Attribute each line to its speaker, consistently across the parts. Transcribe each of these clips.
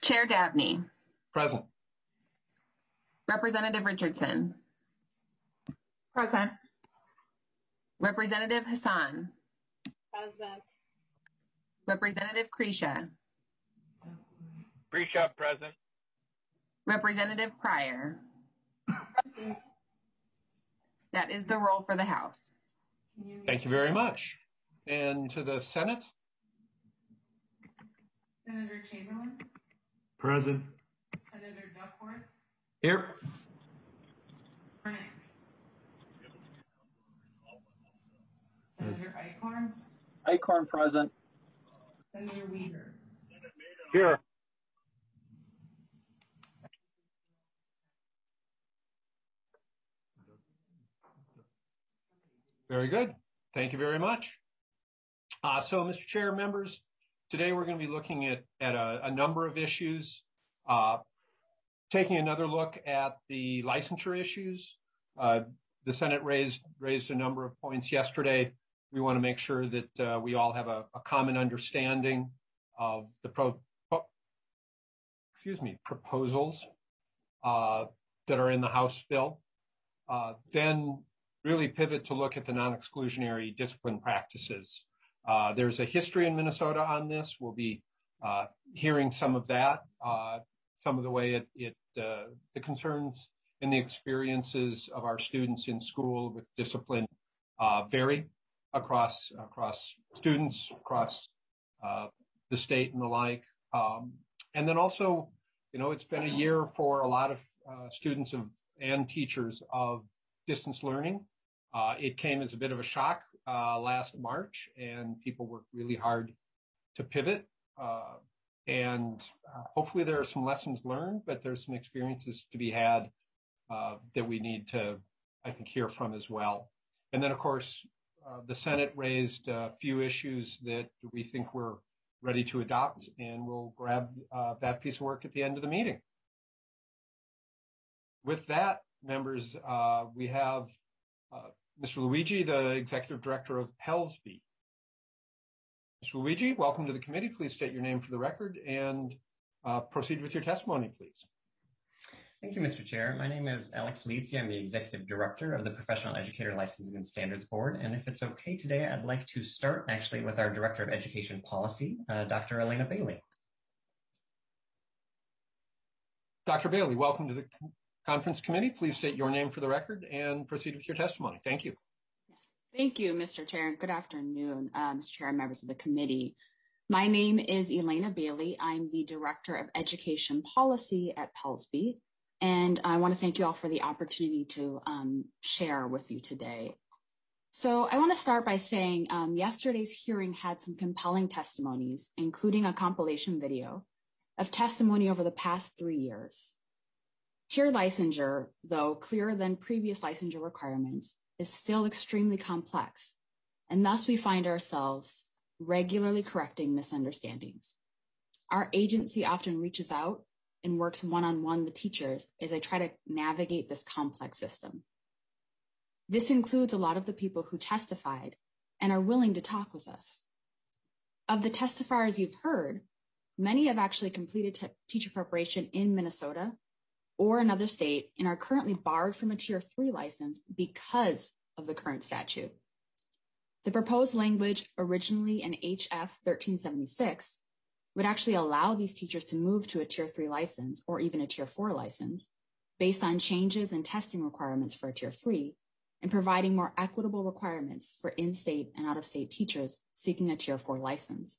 Speaker 1: Chair Dabney.
Speaker 2: Present.
Speaker 1: Representative Richardson.
Speaker 3: Present.
Speaker 1: Representative Hassan.
Speaker 4: Present.
Speaker 1: Representative Krisha.
Speaker 5: Krisha, present.
Speaker 1: Representative Pryor.
Speaker 4: Present.
Speaker 1: That is the roll for the House.
Speaker 2: Thank you very much. And to the Senate?
Speaker 6: Senator Chamberlain.
Speaker 7: Present.
Speaker 6: Senator Duckworth.
Speaker 7: Here.
Speaker 6: Burnett. Senator Eichhorn.
Speaker 5: Eichhorn, present.
Speaker 6: Senator Weaver.
Speaker 5: Here.
Speaker 2: Very good. Thank you very much. So, Mr. Chair, members, today we're going to be looking at a number of issues, taking another look at the licensure issues. The Senate raised a number of points yesterday. We want to make sure that we all have a common understanding of the proposals that are in the House bill. Then really pivot to look at the non-exclusionary discipline practices. There's a history in Minnesota on this. We'll be hearing some of that, some of the way the concerns and the experiences of our students in school with discipline vary across students, across the state and the like. And then also, it's been a year for a lot of students and teachers of distance learning. It came as a bit of a shock last March, and people worked really hard to pivot. And hopefully there are some lessons learned, but there's some experiences to be had that we need to, I think, hear from as well. And then, of course, the Senate raised a few issues that we think we're ready to adopt, and we'll grab that piece of work at the end of the meeting. With that, members, we have Mr. Luigi, the Executive Director of PELSB. Mr. Luigi, welcome to the committee. Please state your name for the record and proceed with your testimony, please.
Speaker 8: Thank you, Mr. Chair. My name is Alex Leitzi. I'm the Executive Director of the Professional Educator Licensing and Standards Board. And if it's okay today, I'd like to start actually with our Director of Education Policy, Dr. Elena Bailey.
Speaker 2: Dr. Bailey, welcome to the Conference Committee. Please state your name for the record and proceed with your testimony. Thank you.
Speaker 9: Yes. Thank you, Mr. Chair. Good afternoon, Mr. Chair and members of the committee. My name is Elena Bailey. I'm the Director of Education Policy at PELSB, and I want to thank you all for the opportunity to share with you today. So I want to start by saying yesterday's hearing had some compelling testimonies, including a compilation video of testimony over the past 3 years. Tiered licensure, though clearer than previous licensure requirements, is still extremely complex, and thus we find ourselves regularly correcting misunderstandings. Our agency often reaches out and works one-on-one with teachers as they try to navigate this complex system. This includes a lot of the people who testified and are willing to talk with us. Of the testifiers you've heard, many have actually completed teacher preparation in Minnesota or another state and are currently barred from a Tier 3 license because of the current statute. The proposed language originally in HF 1376 would actually allow these teachers to move to a Tier 3 license or even a Tier 4 license based on changes in testing requirements for a Tier 3 and providing more equitable requirements for in-state and out-of-state teachers seeking a Tier 4 license.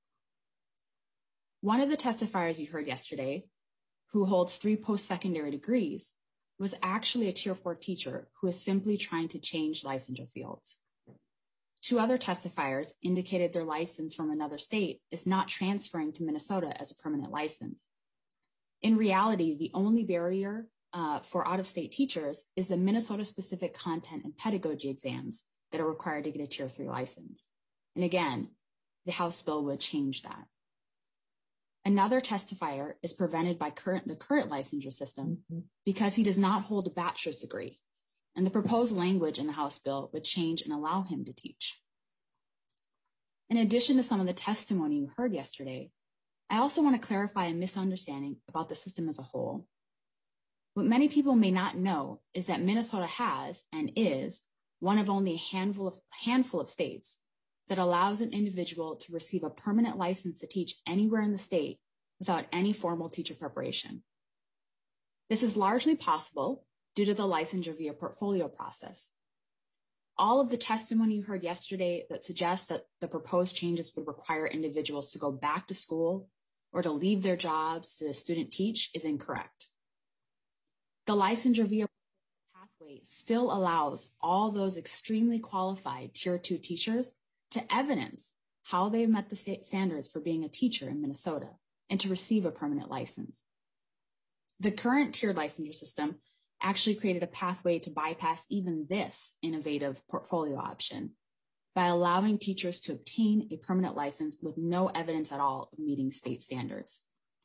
Speaker 9: One of the testifiers you heard yesterday, who holds 3 post-secondary degrees, was actually a Tier 4 teacher who is simply trying to change licensure fields. 2 other testifiers indicated their license from another state is not transferring to Minnesota as a permanent license. In reality, the only barrier for out-of-state teachers is the Minnesota-specific content and pedagogy exams that are required to get a Tier 3 license. And again, the House bill would change that. Another testifier is prevented by the current licensure system because he does not hold a bachelor's degree, and the proposed language in the House bill would change and allow him to teach. In addition to some of the testimony you heard yesterday, I also want to clarify a misunderstanding about the system as a whole. What many people may not know is that Minnesota has and is one of only a handful of states that allows an individual to receive a permanent license to teach anywhere in the state without any formal teacher preparation. This is largely possible due to the licensure via portfolio process. All of the testimony you heard yesterday that suggests that the proposed changes would require individuals to go back to school or to leave their jobs to student teach is incorrect. The licensure via pathway still allows all those extremely qualified Tier 2 teachers to evidence how they've met the state standards for being a teacher in Minnesota and to receive a permanent license. The current tiered licensure system actually created a pathway to bypass even this innovative portfolio option by allowing teachers to obtain a permanent license with no evidence at all of meeting state standards.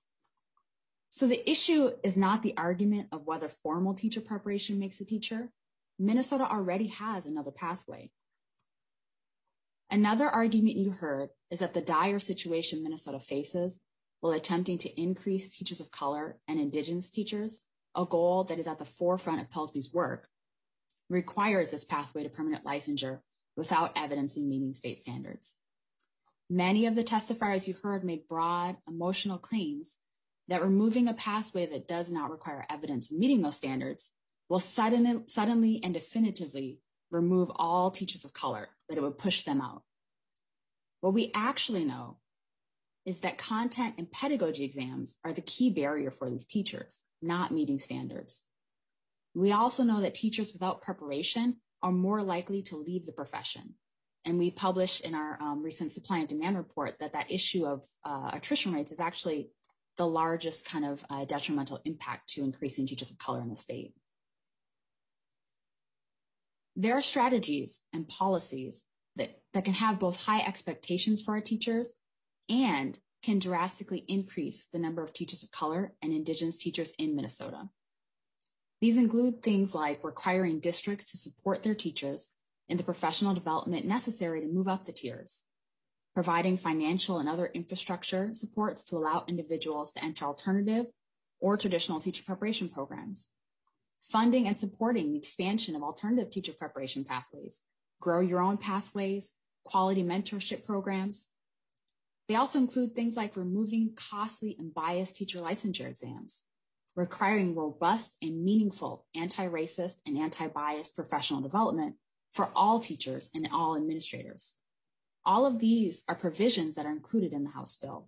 Speaker 9: So the issue is not the argument of whether formal teacher preparation makes a teacher. Minnesota already has another pathway. Another argument you heard is that the dire situation Minnesota faces while attempting to increase teachers of color and Indigenous teachers, a goal that is at the forefront of Pelsby's work, requires this pathway to permanent licensure without evidencing meeting state standards. Many of the testifiers you heard made broad, emotional claims that removing a pathway that does not require evidence of meeting those standards will suddenly and definitively remove all teachers of color, that it would push them out. What we actually know is that content and pedagogy exams are the key barrier for these teachers, not meeting standards. We also know that teachers without preparation are more likely to leave the profession. And we published in our recent supply and demand report that issue of attrition rates is actually the largest kind of detrimental impact to increasing teachers of color in the state. There are strategies and policies that can have both high expectations for our teachers and can drastically increase the number of teachers of color and Indigenous teachers in Minnesota. These include things like requiring districts to support their teachers in the professional development necessary to move up the tiers, providing financial and other infrastructure supports to allow individuals to enter alternative or traditional teacher preparation programs, funding and supporting the expansion of alternative teacher preparation pathways, grow your own pathways, quality mentorship programs. They also include things like removing costly and biased teacher licensure exams, requiring robust and meaningful anti-racist and anti-biased professional development for all teachers and all administrators. All of these are provisions that are included in the House bill.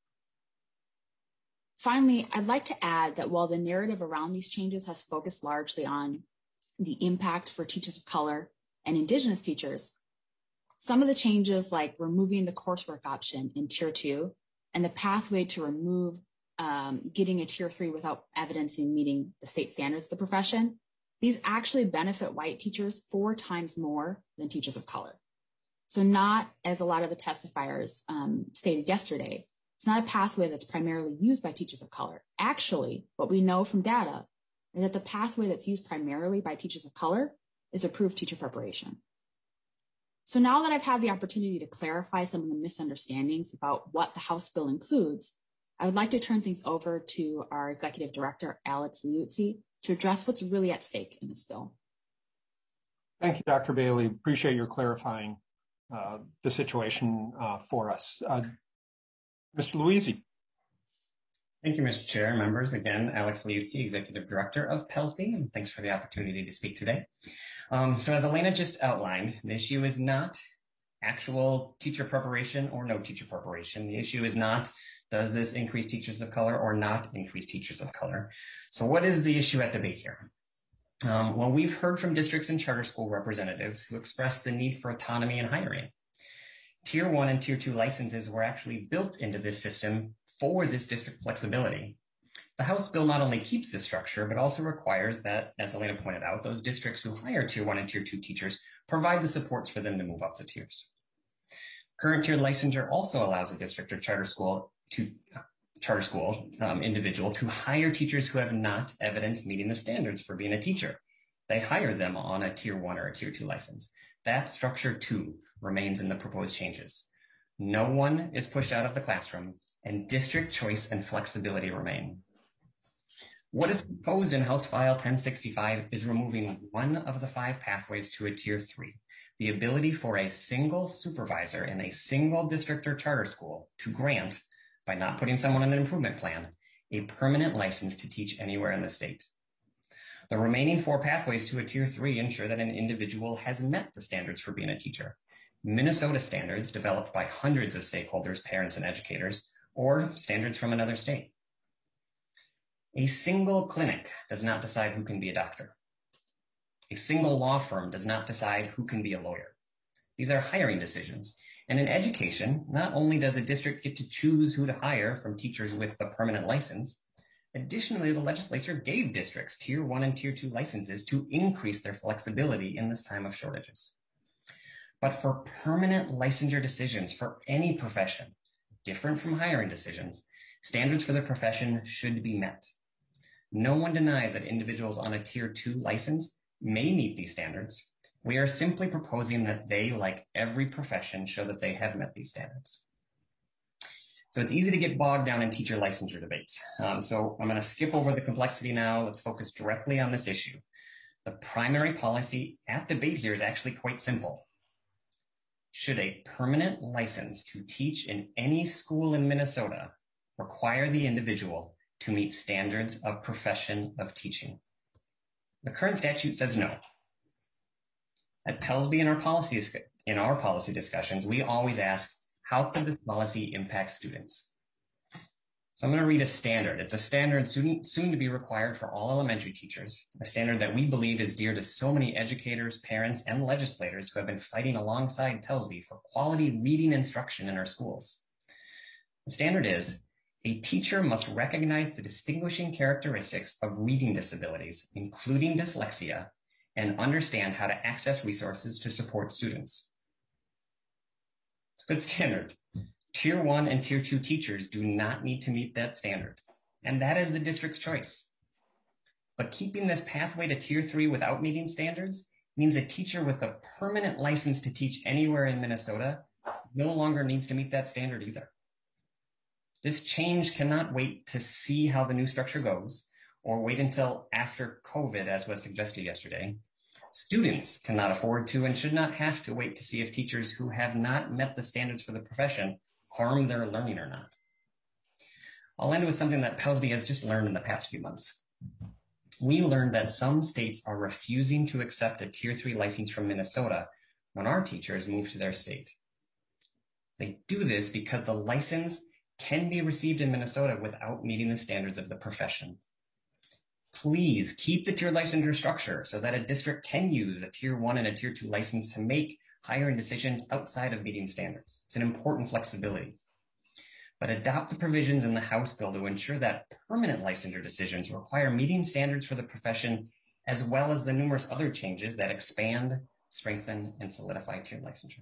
Speaker 9: Finally, I'd like to add that while the narrative around these changes has focused largely on the impact for teachers of color and Indigenous teachers, some of the changes like removing the coursework option in Tier 2 and the pathway to remove getting a Tier 3 without evidencing meeting the state standards of the profession, these actually benefit white teachers 4 times more than teachers of color. So not, as a lot of the testifiers stated yesterday, it's not a pathway that's primarily used by teachers of color. Actually, what we know from data is that the pathway that's used primarily by teachers of color is approved teacher preparation. So now that I've had the opportunity to clarify some of the misunderstandings about what the House bill includes, I would like to turn things over to our Executive Director, Alex Liuzzi, to address what's really at stake in this bill.
Speaker 2: Thank you, Dr. Bailey. Appreciate your clarifying the situation for us. Mr. Liuzzi.
Speaker 8: Thank you, Mr. Chair and members. Again, Alex Liuzzi, Executive Director of Pelsby, and thanks for the opportunity to speak today. So as Elena just outlined, the issue is not actual teacher preparation or no teacher preparation. The issue is not, does this increase teachers of color or not increase teachers of color? So what is the issue at debate here? Well, we've heard from districts and charter school representatives who expressed the need for autonomy in hiring. Tier 1 and Tier 2 licenses were actually built into this system for this district flexibility. The House bill not only keeps this structure, but also requires that, as Elena pointed out, those districts who hire Tier 1 and Tier 2 teachers provide the supports for them to move up the tiers. Current tiered licensure also allows a district or charter school individual to hire teachers who have not evidenced meeting the standards for being a teacher. They hire them on a Tier 1 or a Tier 2 license. That structure too remains in the proposed changes. No one is pushed out of the classroom and district choice and flexibility remain. What is proposed in House File 1065 is removing one of the 5 pathways to a Tier 3, the ability for a single supervisor in a single district or charter school to grant, by not putting someone on an improvement plan, a permanent license to teach anywhere in the state. The remaining 4 pathways to a Tier 3 ensure that an individual has met the standards for being a teacher. Minnesota standards developed by hundreds of stakeholders, parents, and educators, or standards from another state. A single clinic does not decide who can be a doctor. A single law firm does not decide who can be a lawyer. These are hiring decisions. And in education, not only does a district get to choose who to hire from teachers with the permanent license, additionally, the legislature gave districts Tier 1 and Tier 2 licenses to increase their flexibility in this time of shortages. But for permanent licensure decisions for any profession, different from hiring decisions, standards for the profession should be met. No one denies that individuals on a Tier 2 license may meet these standards. We are simply proposing that they, like every profession, show that they have met these standards. So it's easy to get bogged down in teacher licensure debates. So I'm going to skip over the complexity now. Let's focus directly on this issue. The primary policy at debate here is actually quite simple. Should a permanent license to teach in any school in Minnesota require the individual to meet standards of profession of teaching? The current statute says no. At Pelsby in our policy discussions, we always ask, how could this policy impact students? So I'm going to read a standard. It's a standard soon to be required for all elementary teachers, a standard that we believe is dear to so many educators, parents, and legislators who have been fighting alongside Pelsby for quality reading instruction in our schools. The standard is, a teacher must recognize the distinguishing characteristics of reading disabilities, including dyslexia, and understand how to access resources to support students. It's a good standard. Tier 1 and Tier 2 teachers do not need to meet that standard, and that is the district's choice. But keeping this pathway to Tier 3 without meeting standards means a teacher with a permanent license to teach anywhere in Minnesota no longer needs to meet that standard either. This change cannot wait to see how the new structure goes, or wait until after COVID, as was suggested yesterday. Students cannot afford to and should not have to wait to see if teachers who have not met the standards for the profession harm their learning or not. I'll end with something that Pelsby has just learned in the past few months. We learned that some states are refusing to accept a Tier 3 license from Minnesota when our teachers move to their state. They do this because the license can be received in Minnesota without meeting the standards of the profession. Please keep the tier licensure structure so that a district can use a Tier 1 and a Tier 2 license to make hiring decisions outside of meeting standards. It's an important flexibility. But adopt the provisions in the House bill to ensure that permanent licensure decisions require meeting standards for the profession, as well as the numerous other changes that expand, strengthen, and solidify tier licensure.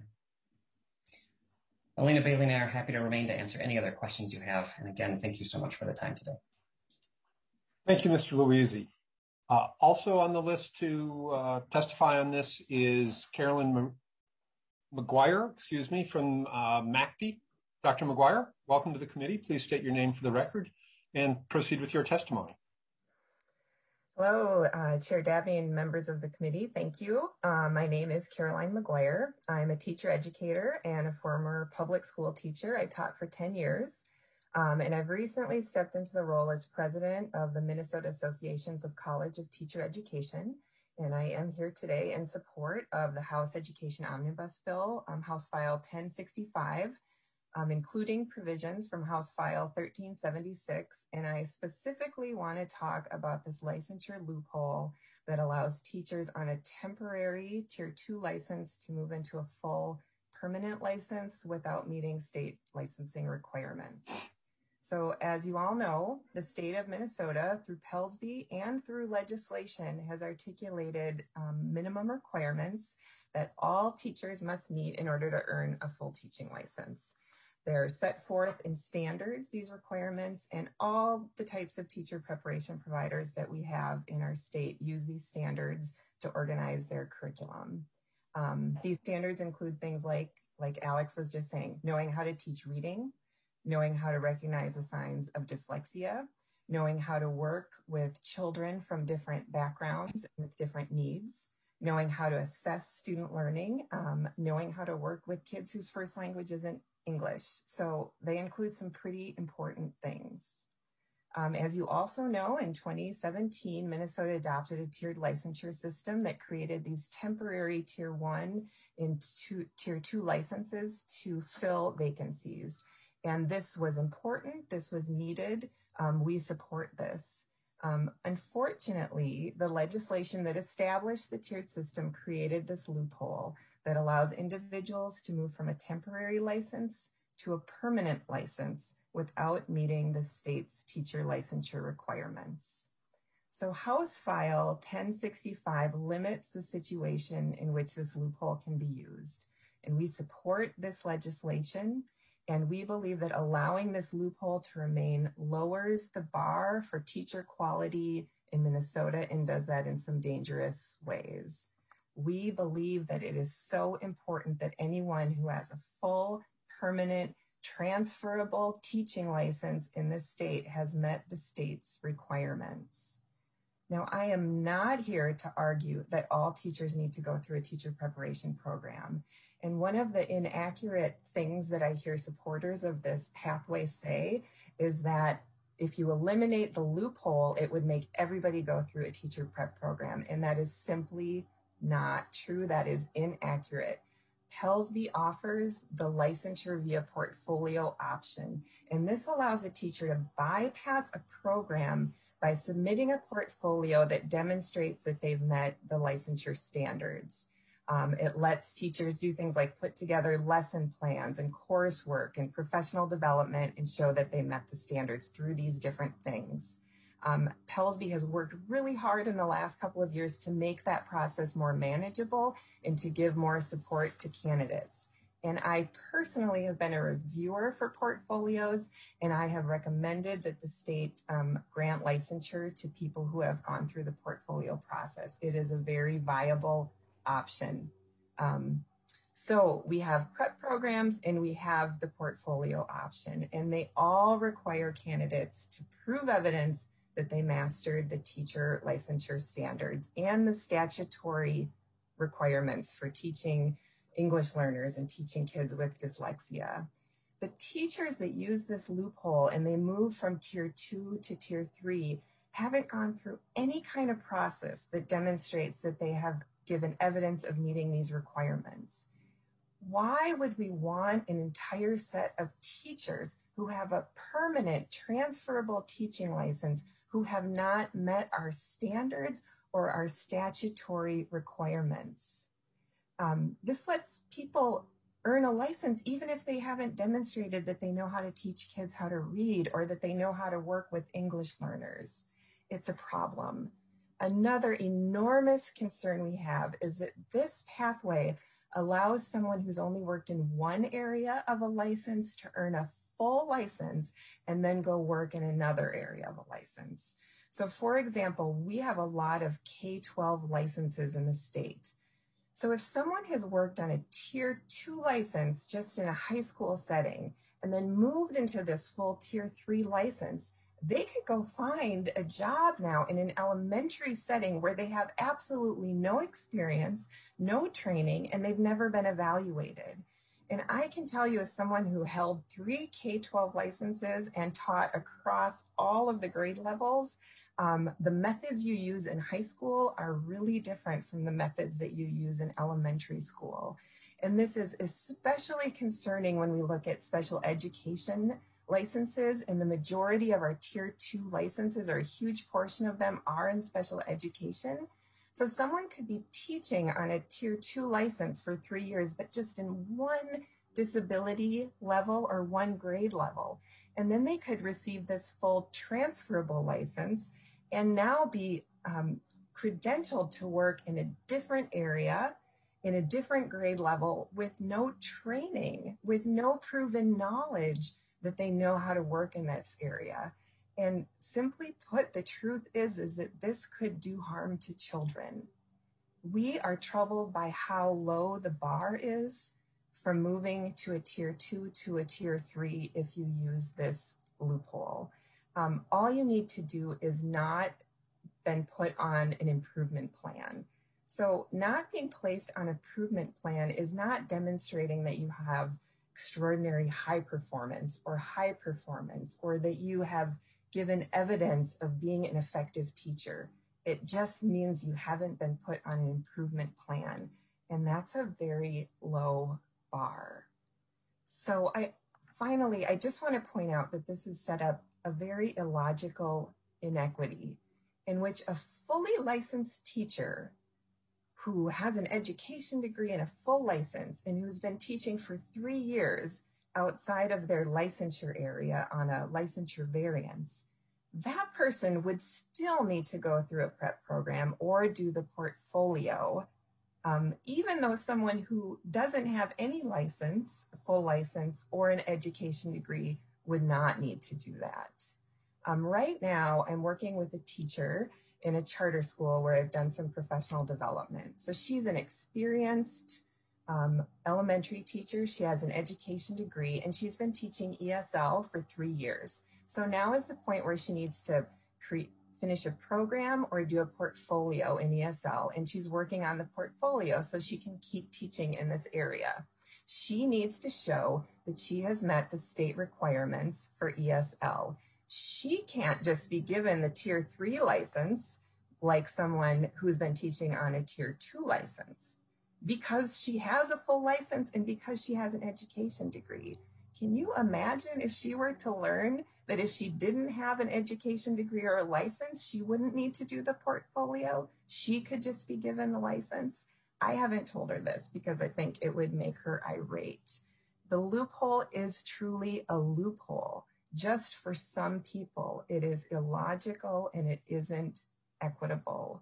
Speaker 8: Elena Bailey and I are happy to remain to answer any other questions you have. And again, thank you so much for the time today.
Speaker 2: Thank you, Mr. Louisi. Also on the list to testify on this is Carolyn McGuire, from MACD. Dr. McGuire, welcome to the committee. Please state your name for the record and proceed with your testimony.
Speaker 10: Hello, Chair Dabney and members of the committee. Thank you. My name is Caroline McGuire. I'm a teacher educator and a former public school teacher. I taught for 10 years. And I've recently stepped into the role as president of the Minnesota Associations of College of Teacher Education. And I am here today in support of the House Education Omnibus Bill, House File 1065, including provisions from House File 1376. And I specifically want to talk about this licensure loophole that allows teachers on a temporary Tier 2 license to move into a full permanent license without meeting state licensing requirements. So as you all know, the state of Minnesota, through Pelsby and through legislation, has articulated minimum requirements that all teachers must meet in order to earn a full teaching license. They're set forth in standards, these requirements, and all the types of teacher preparation providers that we have in our state use these standards to organize their curriculum. These standards include things like Alex was just saying, knowing how to teach reading, knowing how to recognize the signs of dyslexia, knowing how to work with children from different backgrounds with different needs, knowing how to assess student learning, knowing how to work with kids whose first language isn't English. So they include some pretty important things. As you also know, in 2017, Minnesota adopted a tiered licensure system that created these temporary Tier 1 and Tier 2 licenses to fill vacancies. And this was important, this was needed, we support this. Unfortunately, the legislation that established the tiered system created this loophole that allows individuals to move from a temporary license to a permanent license without meeting the state's teacher licensure requirements. So House File 1065 limits the situation in which this loophole can be used. And we support this legislation, and we believe that allowing this loophole to remain lowers the bar for teacher quality in Minnesota and does that in some dangerous ways. We believe that it is so important that anyone who has a full, permanent, transferable teaching license in this state has met the state's requirements. Now, I am not here to argue that all teachers need to go through a teacher preparation program. And one of the inaccurate things that I hear supporters of this pathway say is that if you eliminate the loophole, it would make everybody go through a teacher prep program. And that is simply not true. That is inaccurate. PELSB offers the licensure via portfolio option, and this allows a teacher to bypass a program by submitting a portfolio that demonstrates that they've met the licensure standards. It lets teachers do things like put together lesson plans and coursework and professional development and show that they met the standards through these different things. PELSB has worked really hard in the last couple of years to make that process more manageable and to give more support to candidates. And I personally have been a reviewer for portfolios, and I have recommended that the state grant licensure to people who have gone through the portfolio process. It is a very viable option. So we have prep programs and we have the portfolio option, and they all require candidates to prove evidence that they mastered the teacher licensure standards and the statutory requirements for teaching English learners and teaching kids with dyslexia. But teachers that use this loophole and they move from Tier 2 to Tier 3 haven't gone through any kind of process that demonstrates that they have given evidence of meeting these requirements. Why would we want an entire set of teachers who have a permanent transferable teaching license who have not met our standards or our statutory requirements? This lets people earn a license even if they haven't demonstrated that they know how to teach kids how to read or that they know how to work with English learners. It's a problem. Another enormous concern we have is that this pathway allows someone who's only worked in one area of a license to earn a full license and then go work in another area of a license. So for example, we have a lot of K-12 licenses in the state. So if someone has worked on a Tier 2 license just in a high school setting and then moved into this full Tier 3 license, they could go find a job now in an elementary setting where they have absolutely no experience, no training, and they've never been evaluated. And I can tell you, as someone who held 3 K-12 licenses and taught across all of the grade levels, the methods you use in high school are really different from the methods that you use in elementary school. And this is especially concerning when we look at special education licenses, and the majority of our Tier 2 licenses, or a huge portion of them, are in special education. So someone could be teaching on a Tier 2 license for 3 years, but just in one disability level or one grade level. And then they could receive this full transferable license and now be credentialed to work in a different area, in a different grade level, with no training, with no proven knowledge that they know how to work in this area. And simply put, the truth is that this could do harm to children. We are troubled by how low the bar is from moving to a tier 2 to a tier 3 if you use this loophole. All you need to do is not been put on an improvement plan. So not being placed on an improvement plan is not demonstrating that you have extraordinary high performance or that you have given evidence of being an effective teacher. It just means you haven't been put on an improvement plan. And that's a very low bar. So finally, I just want to point out that this has set up a very illogical inequity in which a fully licensed teacher who has an education degree and a full license and who's been teaching for 3 years outside of their licensure area on a licensure variance, that person would still need to go through a prep program or do the portfolio, even though someone who doesn't have any license, full license, or an education degree would not need to do that. Right now, I'm working with a teacher in a charter school where I've done some professional development. So she's an experienced elementary teacher. She has an education degree and she's been teaching ESL for 3 years. So now is the point where she needs to finish a program or do a portfolio in ESL, and she's working on the portfolio so she can keep teaching in this area. She needs to show that she has met the state requirements for ESL. She can't just be given the tier 3 license like someone who's been teaching on a tier 2 license because she has a full license and because she has an education degree. Can you imagine if she were to learn that if she didn't have an education degree or a license, she wouldn't need to do the portfolio? She could just be given the license. I haven't told her this because I think it would make her irate. The loophole is truly a loophole. Just for some people, it is illogical and it isn't equitable.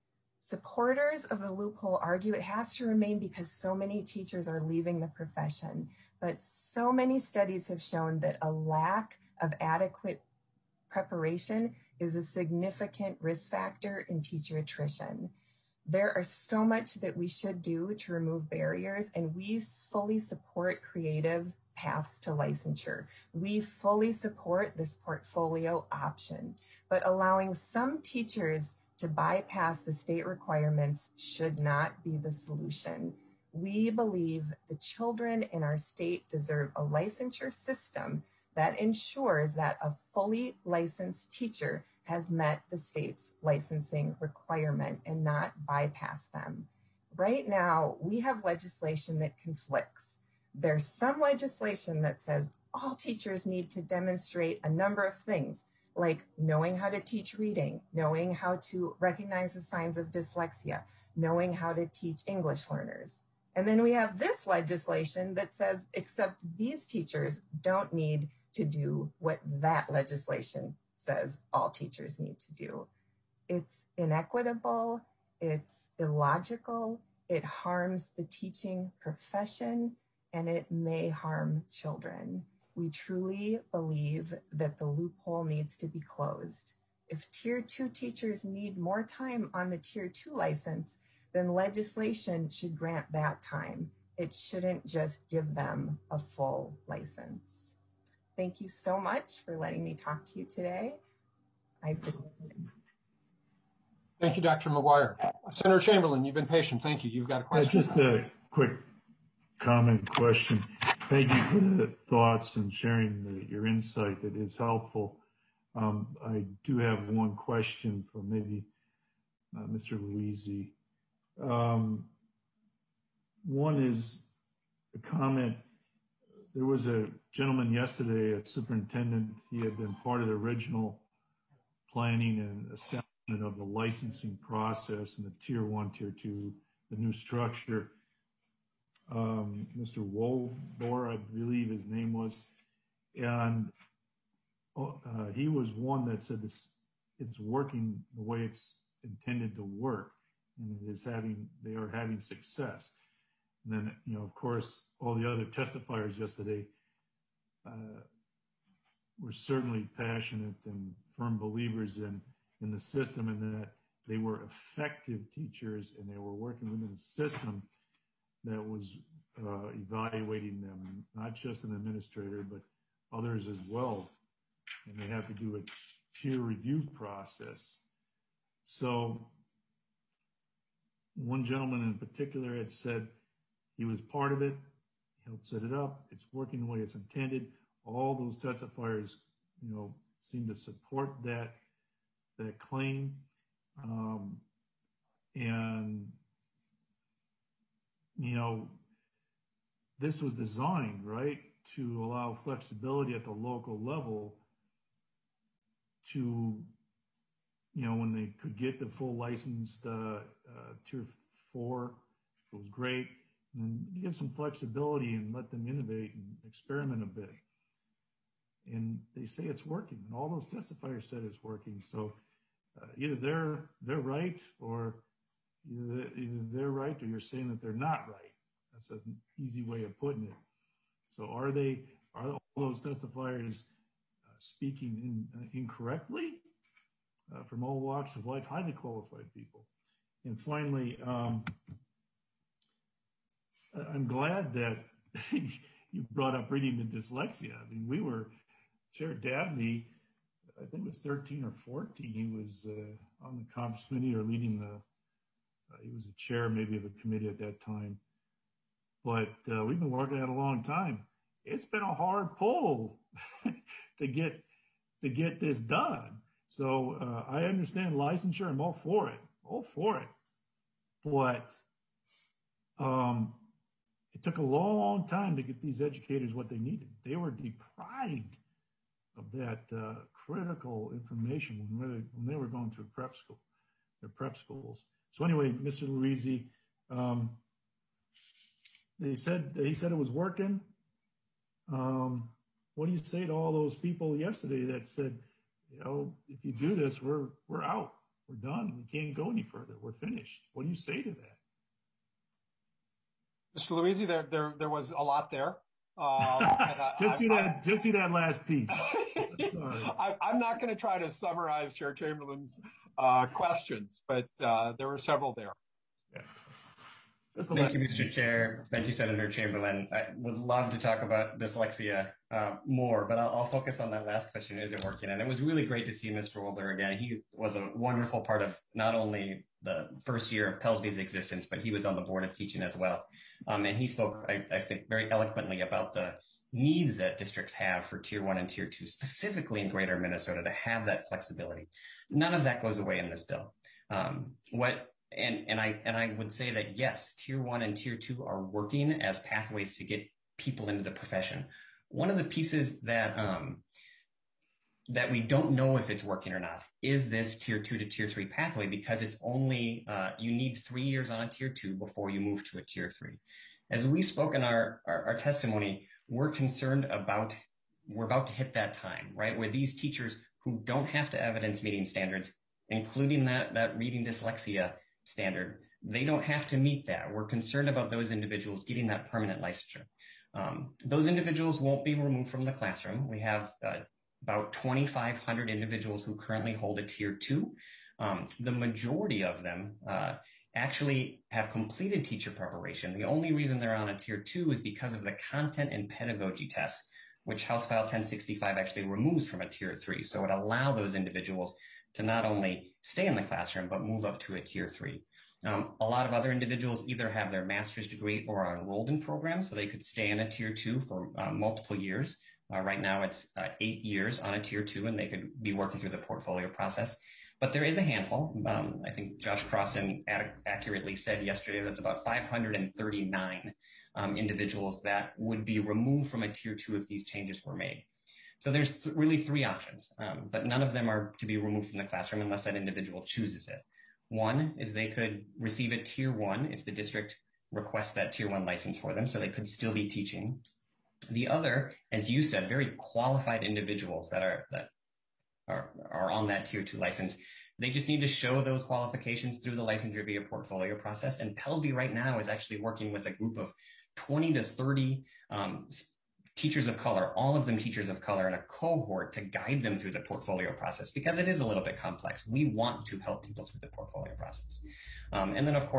Speaker 10: Supporters of the loophole argue it has to remain because so many teachers are leaving the profession, but so many studies have shown that a lack of adequate preparation is a significant risk factor in teacher attrition. There are so much that we should do to remove barriers, and we fully support creative paths to licensure. We fully support this portfolio option, but allowing some teachers to bypass the state requirements should not be the solution. We believe the children in our state deserve a licensure system that ensures that a fully licensed teacher has met the state's licensing requirement and not bypass them. Right now, we have legislation that conflicts. There's some legislation that says all teachers need to demonstrate a number of things, like knowing how to teach reading, knowing how to recognize the signs of dyslexia, knowing how to teach English learners. And then we have this legislation that says, except these teachers don't need to do what that legislation says all teachers need to do. It's inequitable, it's illogical, it harms the teaching profession, and it may harm children. We truly believe that the loophole needs to be closed. If tier 2 teachers need more time on the tier 2 license, then legislation should grant that time. It shouldn't just give them a full license. Thank you so much for letting me talk to you today.
Speaker 2: Thank you, Dr. McGuire. Senator Chamberlain, you've been patient. Thank you. You've got a question.
Speaker 7: Just a quick comment question. Thank you for the thoughts and sharing your insight. That is helpful. I do have one question for maybe Mr. Luisi. One is a comment. There was a gentleman yesterday, a superintendent. He had been part of the original planning and establishment of the licensing process and the tier 1, tier 2, the new structure. Mr. Wolbor, I believe his name was, and he was one that said it's working the way it's intended to work, and they are having success. And then, of course, all the other testifiers yesterday were certainly passionate and firm believers in the system, and that they were effective teachers and they were working within a system that was evaluating them, not just an administrator, but others as well. And they have to do a peer review process. So one gentleman in particular had said he was part of it, helped set it up, it's working the way it's intended. All those testifiers, seem to support that claim. This was designed, right, to allow flexibility at the local level to, when they could get the full licensed tier 4, it was great, and give some flexibility and let them innovate and experiment a bit. And they say it's working, and all those testifiers said it's working. So either they're right, or either they're right, or you're saying that they're not right. That's an easy way of putting it. So are all those testifiers speaking incorrectly from all walks of life, highly qualified people? And finally, I'm glad that you brought up reading and dyslexia. I mean, Chair Dabney, I think it was 13 or 14, he was on the conference committee or leading he was the chair maybe of a committee at that time. But we've been working at it a long time. It's been a hard pull to get this done. So I understand licensure. I'm all for it. But it took a long time to get these educators what they needed. They were deprived of that critical information when they were going through their prep schools. So anyway, Mr. Luisi, he said it was working. What do you say to all those people yesterday that said, if you do this, we're out, we're done, we can't go any further, we're finished? What do you say to that?
Speaker 2: Mr. Luisi, there was a lot there.
Speaker 7: Just do that last piece.
Speaker 2: I'm not going to try to summarize Chair Chamberlain's questions, but there were several there.
Speaker 7: Yeah.
Speaker 8: Thank you, Mr. Chair. Thank you, Senator Chamberlain. I would love to talk about dyslexia more, but I'll focus on that last question, is it working? And it was really great to see Mr. Older again. He was a wonderful part of not only the first year of Pellsby's existence, but he was on the board of teaching as well. And he spoke, I think, very eloquently about the needs that districts have for Tier 1 and Tier 2, specifically in Greater Minnesota, to have that flexibility. None of that goes away in this bill. And I would say that, yes, Tier 1 and Tier 2 are working as pathways to get people into the profession. One of the pieces that we don't know if it's working or not is this Tier 2 to Tier 3 pathway, because it's only, you need 3 years on a Tier 2 before you move to a Tier 3. As we spoke in our testimony, we're concerned about, we're about to hit that time, right, where these teachers who don't have to evidence meeting standards, including that reading dyslexia standard, they don't have to meet that. We're concerned about those individuals getting that permanent licensure. Those individuals won't be removed from the classroom. We have about 2,500 individuals who currently hold a Tier 2. The majority of them actually have completed teacher preparation. The only reason they're on a Tier 2 is because of the content and pedagogy tests, which House File 1065 actually removes from a Tier 3. So it allows those individuals to not only stay in the classroom, but move up to a Tier 3. A lot of other individuals either have their master's degree or are enrolled in programs, so they could stay in a Tier 2 for multiple years. Right now it's 8 years on a Tier 2, and they could be working through the portfolio process. But there is a handful. I think Josh Crossan accurately said yesterday that's about 539 individuals that would be removed from a Tier 2 if these changes were made. So there's really 3 options, but none of them are to be removed from the classroom unless that individual chooses it. One is they could receive a Tier 1 if the district requests that Tier 1 license for them, so they could still be teaching. The other, as you said, very qualified individuals that are on that Tier 2 license, they just need to show those qualifications through the licensure via portfolio process. And Pellsby right now is actually working with a group of 20 to 30 teachers of color, all of them teachers of color, in a cohort to guide them through the portfolio process, because it is a little bit complex. We want to help people through the portfolio process. And then, of course,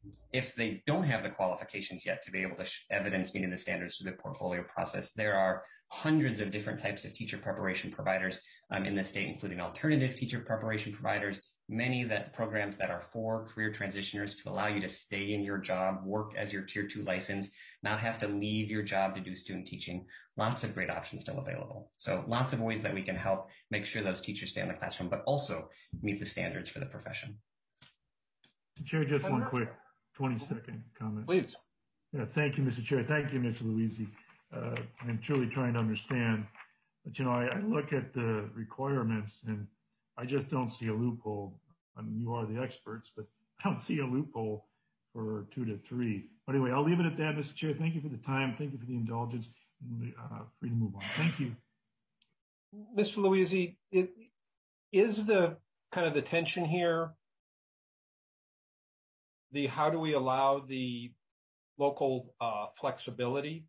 Speaker 8: If they don't have the qualifications yet to be able to evidence meeting the standards through the portfolio process, there are hundreds of different types of teacher preparation providers in the state, including alternative teacher preparation providers, many programs that are for career transitioners to allow you to stay in your job, work as your Tier 2 license, not have to leave your job to do student teaching. Lots of great options still available. So lots of ways that we can help make sure those teachers stay in the classroom, but also meet the standards for the profession.
Speaker 7: Chair, just one quick 20-second comment.
Speaker 2: Please.
Speaker 7: Yeah, thank you, Mr. Chair. Thank you, Mr. Luisi. I'm truly trying to understand, but I look at the requirements and I just don't see a loophole. I mean, you are the experts, but I don't see a loophole for 2 to 3. But anyway, I'll leave it at that, Mr. Chair. Thank you for the time. Thank you for the indulgence. Free to move on. Thank you.
Speaker 2: Mr. Luisi, is the kind of the tension here, how do we allow the local flexibility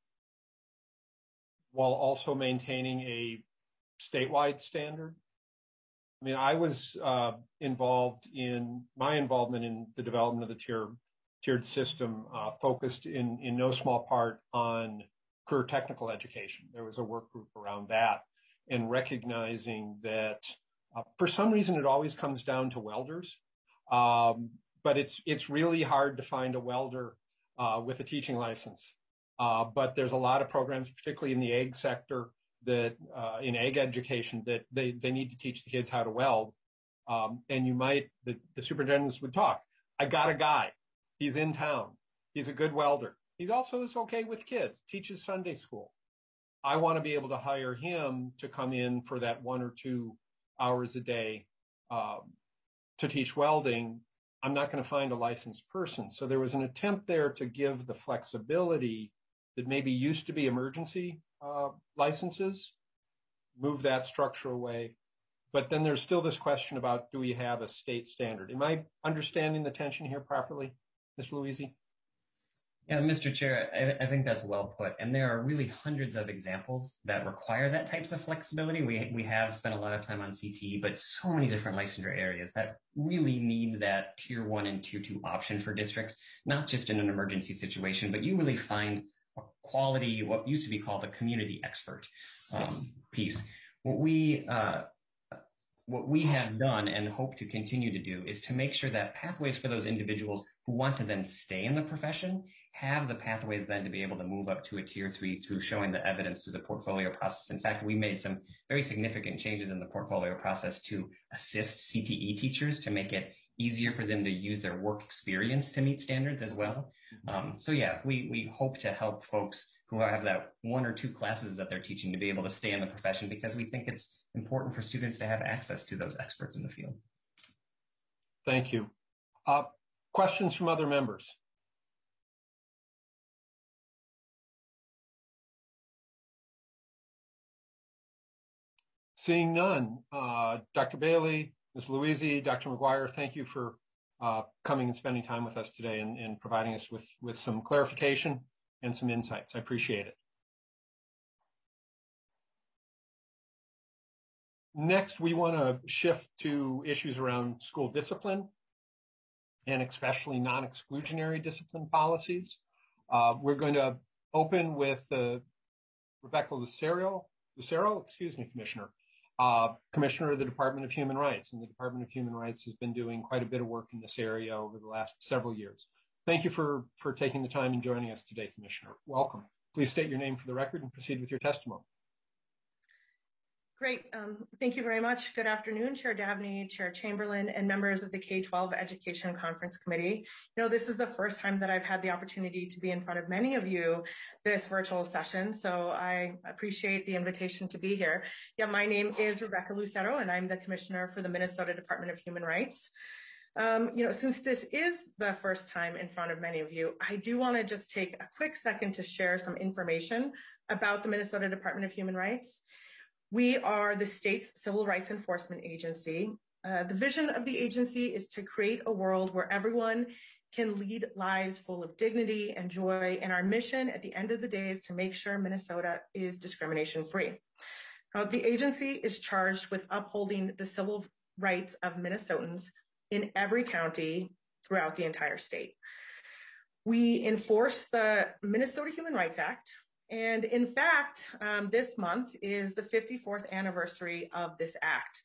Speaker 2: while also maintaining a statewide standard? I mean, I was involved in my involvement in the development of the tiered system, focused in no small part on career technical education. There was a work group around that, and recognizing that for some reason it always comes down to welders, but it's really hard to find a welder with a teaching license. But there's a lot of programs, particularly in the ag sector, that in ag education, that they need to teach the kids how to weld. And the superintendents would talk. I got a guy. He's in town. He's a good welder. He also is okay with kids, teaches Sunday school. I want to be able to hire him to come in for that 1 or 2 hours a day to teach welding. I'm not going to find a licensed person. So there was an attempt there to give the flexibility that maybe used to be emergency licenses, move that structure away. But then there's still this question about, do we have a state standard? Am I understanding the tension here properly, Mr. Luisi?
Speaker 8: Yeah, Mr. Chair, I think that's well put. And there are really hundreds of examples that require that types of flexibility. We have spent a lot of time on CTE, but so many different licensure areas that really need that Tier 1 and Tier 2 option for districts, not just in an emergency situation, but you really find a quality, what used to be called a community expert piece. What we have done and hope to continue to do is to make sure that pathways for those individuals who want to then stay in the profession have the pathways then to be able to move up to a Tier 3 through showing the evidence through the portfolio process. In fact, we made some very significant changes in the portfolio process to assist CTE teachers to make it easier for them to use their work experience to meet standards as well. So yeah, we hope to help folks who have that 1 or 2 classes that they're teaching to be able to stay in the profession, because we think it's important for students to have access to those experts in the field.
Speaker 2: Thank you. Questions from other members? Seeing none, Dr. Bailey, Ms. Luisi, Dr. McGuire, thank you for coming and spending time with us today and providing us with some clarification and some insights. I appreciate it. Next, we want to shift to issues around school discipline and especially non-exclusionary discipline policies. We're going to open with Rebecca Lucero, excuse me, Commissioner. Commissioner of the Department of Human Rights, and the Department of Human Rights has been doing quite a bit of work in this area over the last several years. Thank you for taking the time and joining us today, Commissioner. Welcome. Please state your name for the record and proceed with your testimony.
Speaker 11: Great. Thank you very much. Good afternoon, Chair Dabney, Chair Chamberlain, and members of the K-12 Education Conference Committee. This is the first time that I've had the opportunity to be in front of many of you this virtual session, so I appreciate the invitation to be here. Yeah, my name is Rebecca Lucero, and I'm the Commissioner for the Minnesota Department of Human Rights. Since this is the first time in front of many of you, I do want to just take a quick second to share some information about the Minnesota Department of Human Rights. We are the state's civil rights enforcement agency. The vision of the agency is to create a world where everyone can lead lives full of dignity and joy, and our mission at the end of the day is to make sure Minnesota is discrimination-free. The agency is charged with upholding the civil rights of Minnesotans in every county, throughout the entire state. We enforce the Minnesota Human Rights Act. And in fact, this month is the 54th anniversary of this act.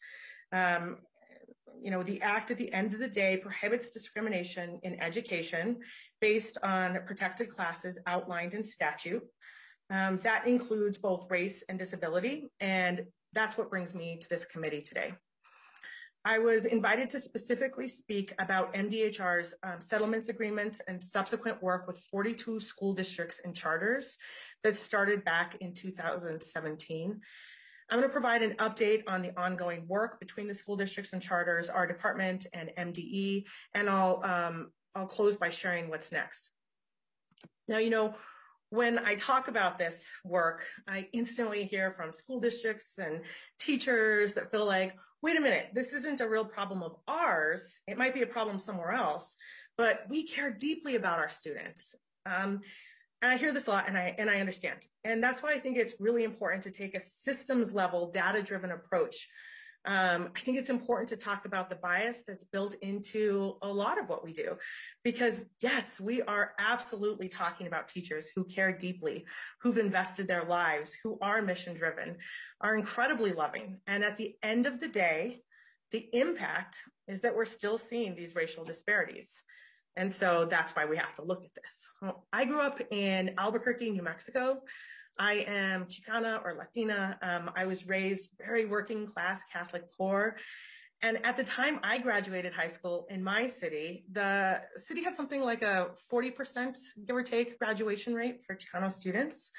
Speaker 11: The act at the end of the day prohibits discrimination in education based on protected classes outlined in statute. That includes both race and disability, and that's what brings me to this committee today. I was invited to specifically speak about MDHR's settlements agreements and subsequent work with 42 school districts and charters that started back in 2017. I'm going to provide an update on the ongoing work between the school districts and charters, our department, and MDE, and I'll close by sharing what's next. Now, when I talk about this work, I instantly hear from school districts and teachers that feel like, wait a minute, this isn't a real problem of ours. It might be a problem somewhere else, but we care deeply about our students. And I hear this a lot, and I understand. And that's why I think it's really important to take a systems level, data-driven approach. I think it's important to talk about the bias that's built into a lot of what we do, because yes, we are absolutely talking about teachers who care deeply, who've invested their lives, who are mission driven, are incredibly loving. And at the end of the day, the impact is that we're still seeing these racial disparities. And so that's why we have to look at this. I grew up in Albuquerque, New Mexico. I am Chicana or Latina. I was raised very working class, Catholic poor. And at the time I graduated high school in my city, the city had something like a 40%, give or take, graduation rate for Chicano students.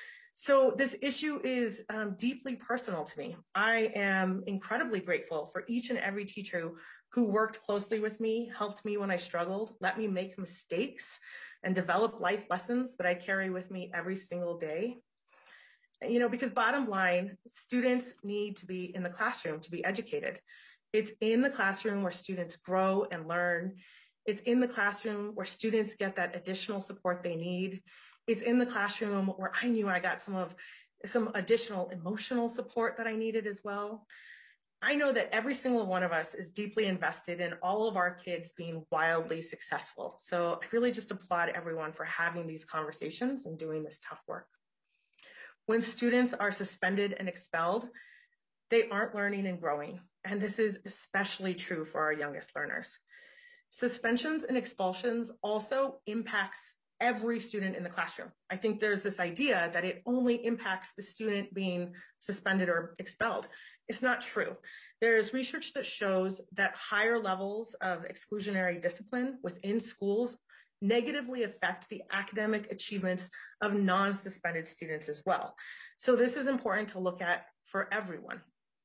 Speaker 11: So this issue is deeply personal to me. I am incredibly grateful for each and every teacher who worked closely with me, helped me when I struggled, let me make mistakes, and develop life lessons that I carry with me every single day. Because bottom line, students need to be in the classroom to be educated. It's in the classroom where students grow and learn. It's in the classroom where students get that additional support they need. It's in the classroom where I knew I got some additional emotional support that I needed as well. I know that every single one of us is deeply invested in all of our kids being wildly successful. So I really just applaud everyone for having these conversations and doing this tough work. When students are suspended and expelled, they aren't learning and growing. And this is especially true for our youngest learners. Suspensions and expulsions also impacts every student in the classroom. I think there's this idea that it only impacts the student being suspended or expelled. It's not true. There's research that shows that higher levels of exclusionary discipline within schools negatively affect the academic achievements of non-suspended students as well. So this is important to look at for everyone.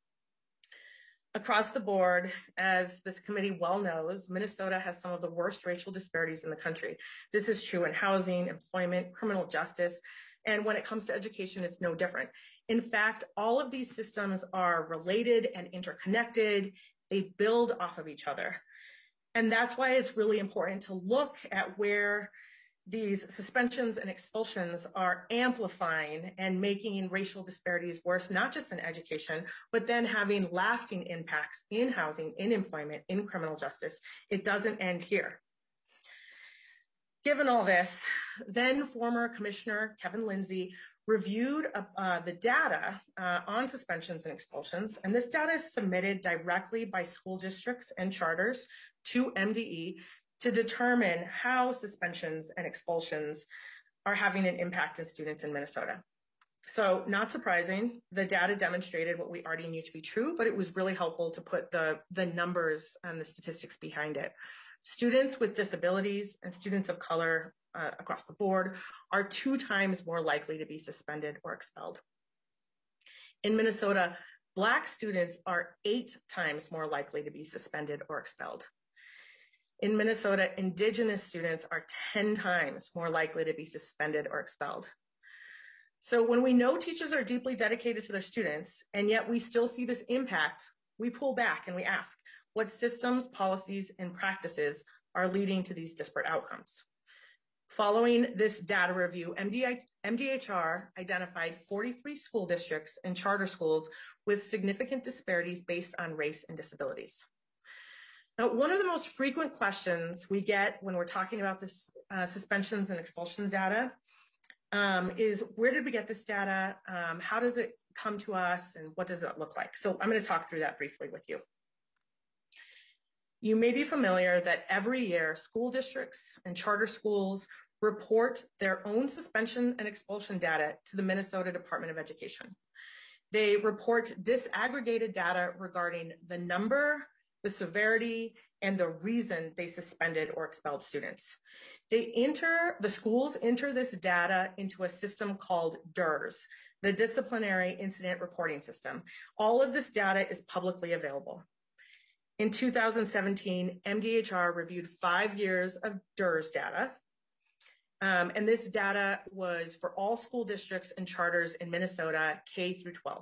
Speaker 11: Across the board, as this committee well knows, Minnesota has some of the worst racial disparities in the country. This is true in housing, employment, criminal justice, and when it comes to education, it's no different. In fact, all of these systems are related and interconnected. They build off of each other. And that's why it's really important to look at where these suspensions and expulsions are amplifying and making racial disparities worse, not just in education, but then having lasting impacts in housing, in employment, in criminal justice. It doesn't end here. Given all this, then former Commissioner Kevin Lindsay reviewed the data on suspensions and expulsions, and this data is submitted directly by school districts and charters to MDE to determine how suspensions and expulsions are having an impact in students in Minnesota. So not surprising, the data demonstrated what we already knew to be true, but it was really helpful to put the numbers and the statistics behind it. Students with disabilities and students of color across the board are 2 times more likely to be suspended or expelled. In Minnesota, Black students are 8 times more likely to be suspended or expelled. In Minnesota, Indigenous students are 10 times more likely to be suspended or expelled. So when we know teachers are deeply dedicated to their students, and yet we still see this impact, we pull back and we ask, what systems, policies, and practices are leading to these disparate outcomes? Following this data review, MDHR identified 43 school districts and charter schools with significant disparities based on race and disabilities. Now, one of the most frequent questions we get when we're talking about this suspensions and expulsions data is, where did we get this data? How does it come to us, and what does it look like? So I'm going to talk through that briefly with you. You may be familiar that every year school districts and charter schools report their own suspension and expulsion data to the Minnesota Department of Education. They report disaggregated data regarding the number, the severity, and the reason they suspended or expelled students. The schools enter this data into a system called DIRS, the Disciplinary Incident Reporting System. All of this data is publicly available. In 2017, MDHR reviewed 5 years of DIRS data. And this data was for all school districts and charters in Minnesota, K through 12.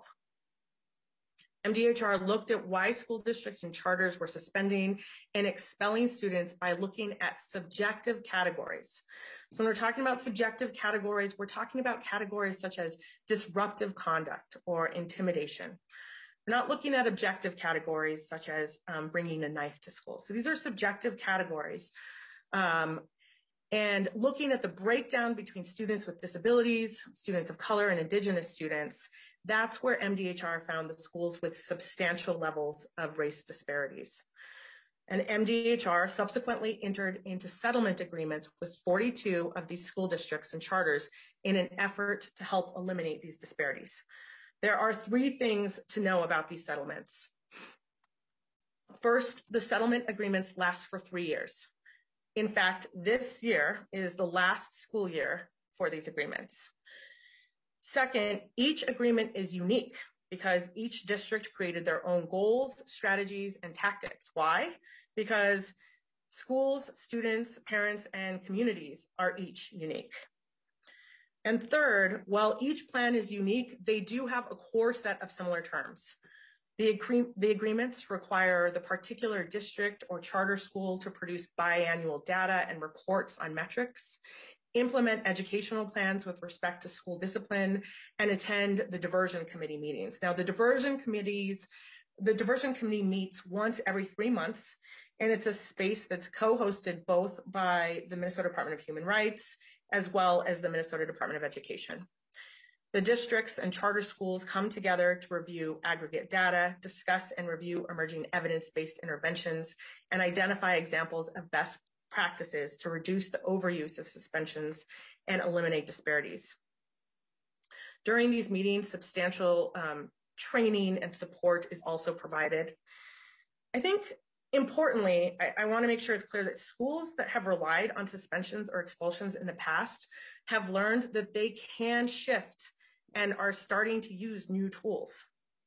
Speaker 11: MDHR looked at why school districts and charters were suspending and expelling students by looking at subjective categories. So when we're talking about subjective categories, we're talking about categories such as disruptive conduct or intimidation. We're not looking at objective categories such as bringing a knife to school. So these are subjective categories. And looking at the breakdown between students with disabilities, students of color, and Indigenous students, that's where MDHR found the schools with substantial levels of race disparities. And MDHR subsequently entered into settlement agreements with 42 of these school districts and charters in an effort to help eliminate these disparities. There are 3 things to know about these settlements. First, the settlement agreements last for 3 years. In fact, this year is the last school year for these agreements. Second, each agreement is unique because each district created their own goals, strategies, and tactics. Why? Because schools, students, parents, and communities are each unique. And third, while each plan is unique, they do have a core set of similar terms. The agreements require the particular district or charter school to produce biannual data and reports on metrics, implement educational plans with respect to school discipline, and attend the diversion committee meetings. Now, the diversion committee meets once every 3 months, and it's a space that's co-hosted both by the Minnesota Department of Human Rights as well as the Minnesota Department of Education. The districts and charter schools come together to review aggregate data, discuss and review emerging evidence-based interventions, and identify examples of best practices to reduce the overuse of suspensions and eliminate disparities. During these meetings, substantial training and support is also provided. I think importantly, I want to make sure it's clear that schools that have relied on suspensions or expulsions in the past have learned that they can shift and are starting to use new tools.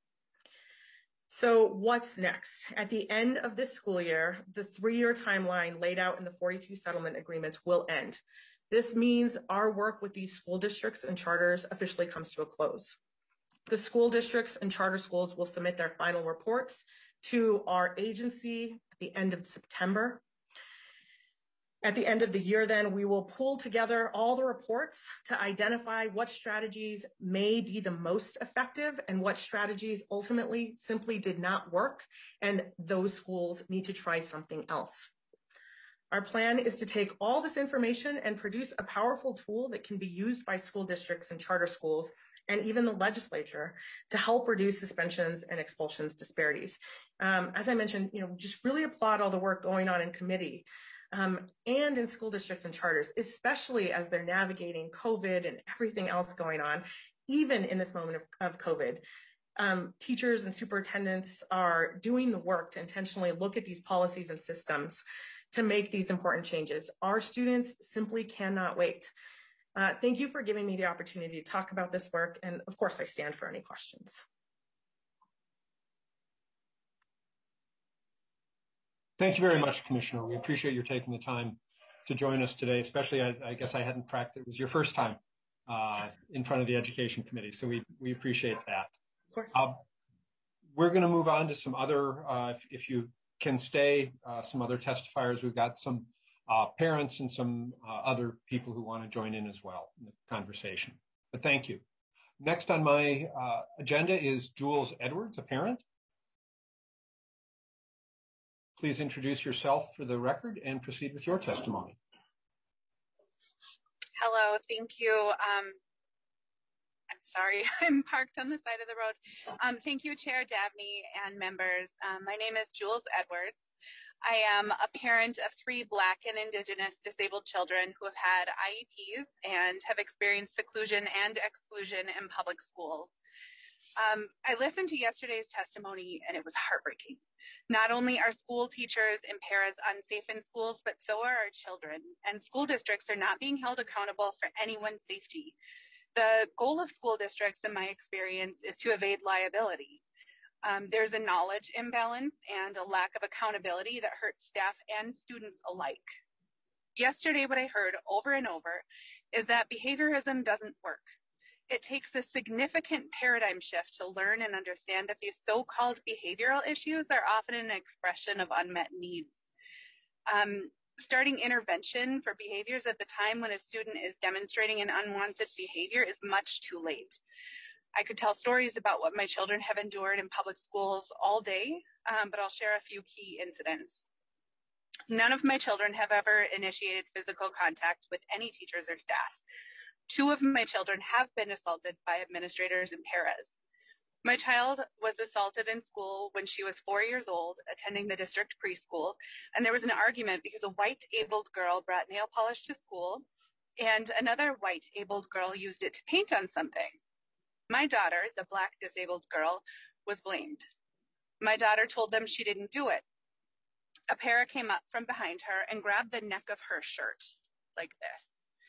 Speaker 11: So what's next? At the end of this school year, the 3-year timeline laid out in the 42 settlement agreements will end. This means our work with these school districts and charters officially comes to a close. The school districts and charter schools will submit their final reports to our agency at the end of September. At the end of the year, then, we will pull together all the reports to identify what strategies may be the most effective and what strategies ultimately simply did not work, and those schools need to try something else. Our plan is to take all this information and produce a powerful tool that can be used by school districts and charter schools and even the legislature to help reduce suspensions and expulsions disparities. As I mentioned, just really applaud all the work going on in committee. And in school districts and charters, especially as they're navigating COVID and everything else going on, even in this moment of COVID. Teachers and superintendents are doing the work to intentionally look at these policies and systems to make these important changes. Our students simply cannot wait. Thank you for giving me the opportunity to talk about this work, and of course, I stand for any questions.
Speaker 2: Thank you very much, Commissioner. We appreciate your taking the time to join us today, especially I guess I hadn't tracked it was your first time in front of the Education Committee, so we appreciate that.
Speaker 11: Of course.
Speaker 2: We're going to move on to some other, if you can stay, some other testifiers. We've got some parents and some other people who want to join in as well in the conversation. But thank you. Next on my agenda is Jules Edwards, a parent. please introduce yourself for the record and proceed with your testimony.
Speaker 12: Hello, thank you. I'm sorry, I'm parked on the side of the road. Thank you, Chair Dabney and members. My name is Jules Edwards. I am a parent of 3 Black and Indigenous disabled children who have had IEPs and have experienced seclusion and exclusion in public schools. I listened to yesterday's testimony and it was heartbreaking. Not only are school teachers and paras unsafe in schools, but so are our children, and school districts are not being held accountable for anyone's safety. The goal of school districts, in my experience, is to evade liability. There's a knowledge imbalance and a lack of accountability that hurts staff and students alike. Yesterday, what I heard over and over is that behaviorism doesn't work. It takes a significant paradigm shift to learn and understand that these so-called behavioral issues are often an expression of unmet needs. Starting intervention for behaviors at the time when a student is demonstrating an unwanted behavior is much too late. I could tell stories about what my children have endured in public schools all day, but I'll share a few key incidents. None of my children have ever initiated physical contact with any teachers or staff. 2 of my children have been assaulted by administrators and paras. My child was assaulted in school when she was 4 years old, attending the district preschool, and there was an argument because a white abled girl brought nail polish to school, and another white abled girl used it to paint on something. My daughter, the Black disabled girl, was blamed. My daughter told them she didn't do it. A para came up from behind her and grabbed the neck of her shirt, like this.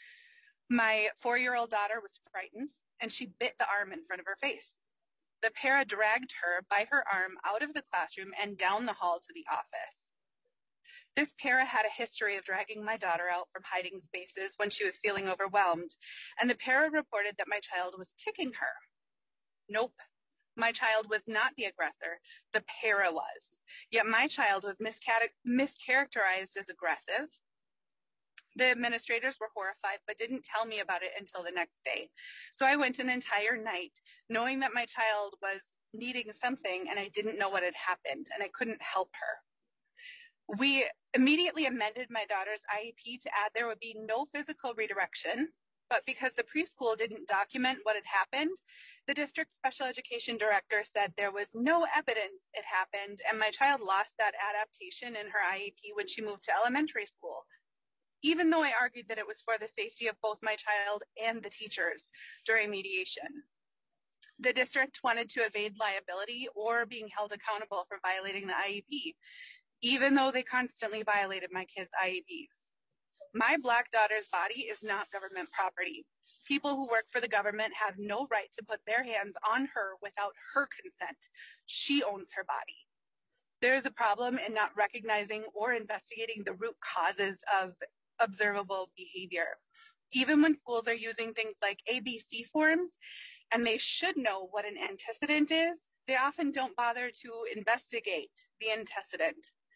Speaker 12: My 4-year-old daughter was frightened, and she bit the arm in front of her face. The para dragged her by her arm out of the classroom and down the hall to the office. This para had a history of dragging my daughter out from hiding spaces when she was feeling overwhelmed, and the para reported that my child was kicking her. Nope, my child was not the aggressor, the para was. Yet my child was mischaracterized as aggressive. The administrators were horrified, but didn't tell me about it until the next day. So I went an entire night knowing that my child was needing something and I didn't know what had happened and I couldn't help her. We immediately amended my daughter's IEP to add there would be no physical redirection, but because the preschool didn't document what had happened, the district special education director said there was no evidence it happened and my child lost that adaptation in her IEP when she moved to elementary school. Even though I argued that it was for the safety of both my child and the teachers during mediation. The district wanted to evade liability or being held accountable for violating the IEP, even though they constantly violated my kids' IEPs. My Black daughter's body is not government property. People who work for the government have no right to put their hands on her without her consent. She owns her body. There is a problem in not recognizing or investigating the root causes of observable behavior. Even when schools are using things like ABC forms, and they should know what an antecedent is, they often don't bother to investigate the antecedent.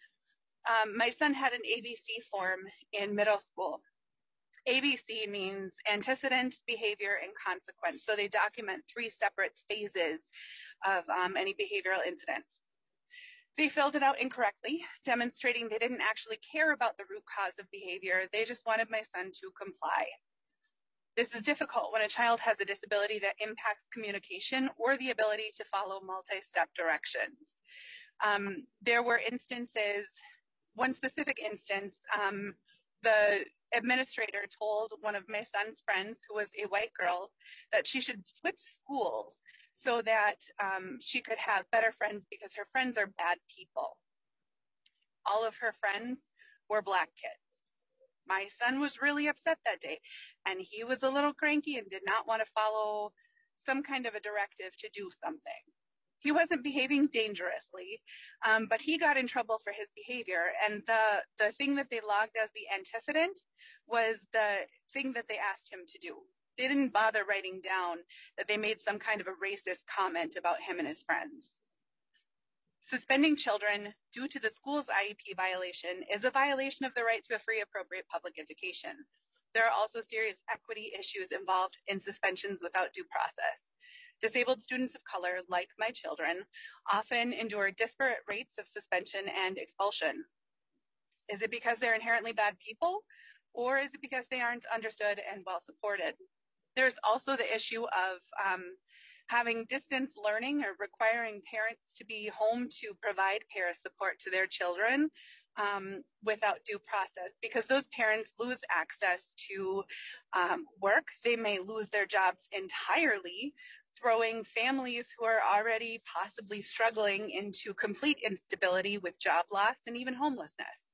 Speaker 12: My son had an ABC form in middle school. ABC means antecedent, behavior, and consequence. So they document 3 separate phases of any behavioral incidents. They filled it out incorrectly, demonstrating they didn't actually care about the root cause of behavior. They just wanted my son to comply. This is difficult when a child has a disability that impacts communication or the ability to follow multi-step directions. There were instances, one specific instance, the administrator told one of my son's friends, who was a white girl, that she should switch schools so that she could have better friends because her friends are bad people. All of her friends were Black kids. My son was really upset that day, and he was a little cranky and did not want to follow some kind of a directive to do something. He wasn't behaving dangerously, but he got in trouble for his behavior, and the thing that they logged as the antecedent was the thing that they asked him to do. They didn't bother writing down that they made some kind of a racist comment about him and his friends. Suspending children due to the school's IEP violation is a violation of the right to a free, appropriate public education. There are also serious equity issues involved in suspensions without due process. Disabled students of color, like my children, often endure disparate rates of suspension and expulsion. Is it because they're inherently bad people, or is it because they aren't understood and well supported? There's also the issue of having distance learning or requiring parents to be home to provide para support to their children without due process, because those parents lose access to work. They may lose their jobs entirely, throwing families who are already possibly struggling into complete instability with job loss and even homelessness.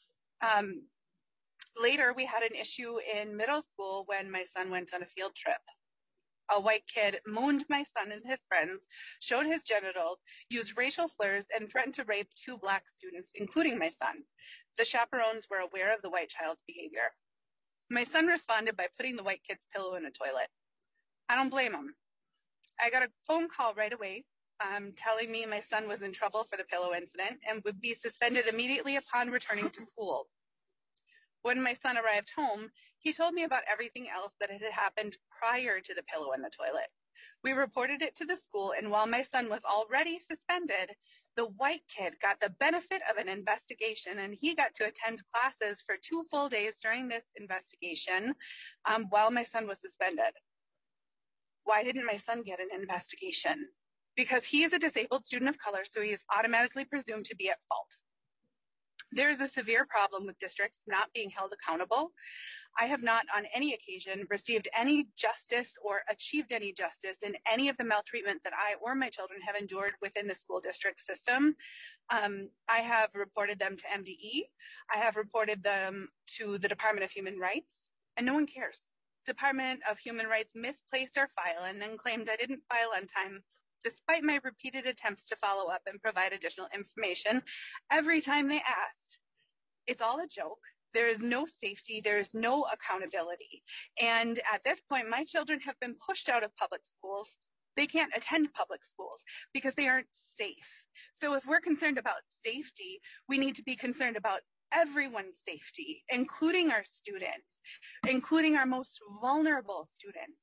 Speaker 12: Later, we had an issue in middle school when my son went on a field trip. A white kid mooned my son and his friends, showed his genitals, used racial slurs, and threatened to rape 2 Black students, including my son. The chaperones were aware of the white child's behavior. My son responded by putting the white kid's pillow in a toilet. I don't blame him. I got a phone call right away telling me my son was in trouble for the pillow incident and would be suspended immediately upon returning to school. When my son arrived home, he told me about everything else that had happened prior to the pillow in the toilet. We reported it to the school, and while my son was already suspended, the white kid got the benefit of an investigation, and he got to attend classes for 2 full days during this investigation while my son was suspended. Why didn't my son get an investigation? Because he is a disabled student of color, so he is automatically presumed to be at fault. There is a severe problem with districts not being held accountable. I have not on any occasion received any justice or achieved any justice in any of the maltreatment that I or my children have endured within the school district system. I have reported them to MDE. I have reported them to the Department of Human Rights, and no one cares. Department of Human Rights misplaced our file and then claimed I didn't file on time, despite my repeated attempts to follow up and provide additional information every time they asked. It's all a joke. There is no safety. There is no accountability. And at this point, my children have been pushed out of public schools. They can't attend public schools because they aren't safe. So if we're concerned about safety, we need to be concerned about everyone's safety, including our students, including our most vulnerable students.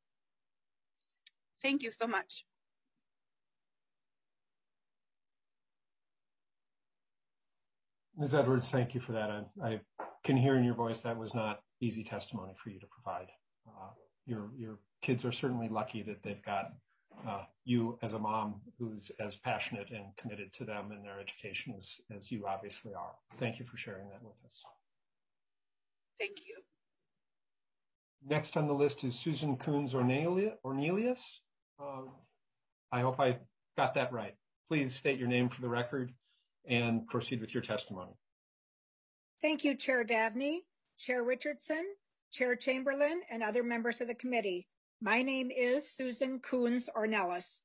Speaker 12: Thank you so much.
Speaker 2: Ms. Edwards, thank you for that. I can hear in your voice that was not easy testimony for you to provide. Your kids are certainly lucky that they've got you as a mom who's as passionate and committed to them and their education as you obviously are. Thank you for sharing that with us.
Speaker 12: Thank you.
Speaker 2: Next on the list is Susan Coons-Ornelius. I hope I got that right. Please state your name for the record and proceed with your testimony.
Speaker 13: Thank you, Chair Davnie, Chair Richardson, Chair Chamberlain, and other members of the committee. My name is Susan Coons-Ornelius.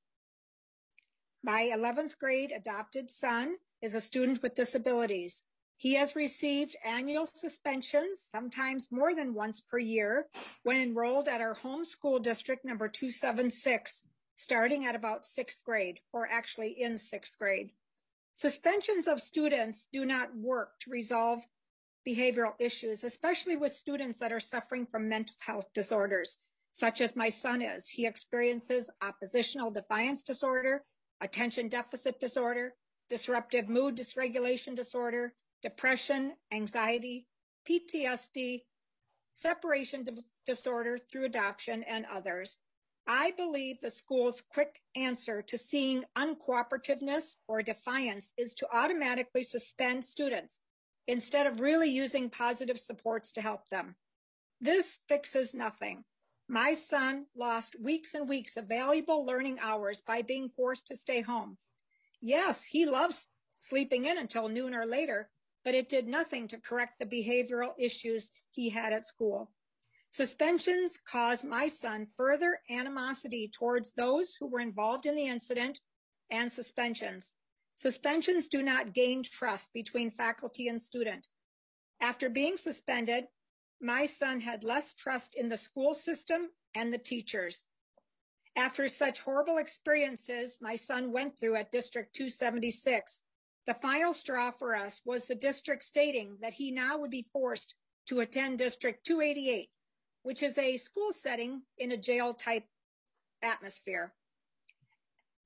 Speaker 13: My 11th grade adopted son is a student with disabilities. He has received annual suspensions, sometimes more than once per year, when enrolled at our home school district number 276, starting at about 6th grade, or actually in 6th grade. Suspensions of students do not work to resolve behavioral issues, especially with students that are suffering from mental health disorders, such as my son is. He experiences oppositional defiance disorder, attention deficit disorder, disruptive mood dysregulation disorder, depression, anxiety, PTSD, separation disorder through adoption, and others. I believe the school's quick answer to seeing uncooperativeness or defiance is to automatically suspend students instead of really using positive supports to help them. This fixes nothing. My son lost weeks and weeks of valuable learning hours by being forced to stay home. Yes, he loves sleeping in until noon or later, but it did nothing to correct the behavioral issues he had at school. Suspensions caused my son further animosity towards those who were involved in the incident and suspensions. Suspensions do not gain trust between faculty and student. After being suspended, my son had less trust in the school system and the teachers. After such horrible experiences my son went through at District 276, the final straw for us was the district stating that he now would be forced to attend District 288, which is a school setting in a jail-type atmosphere.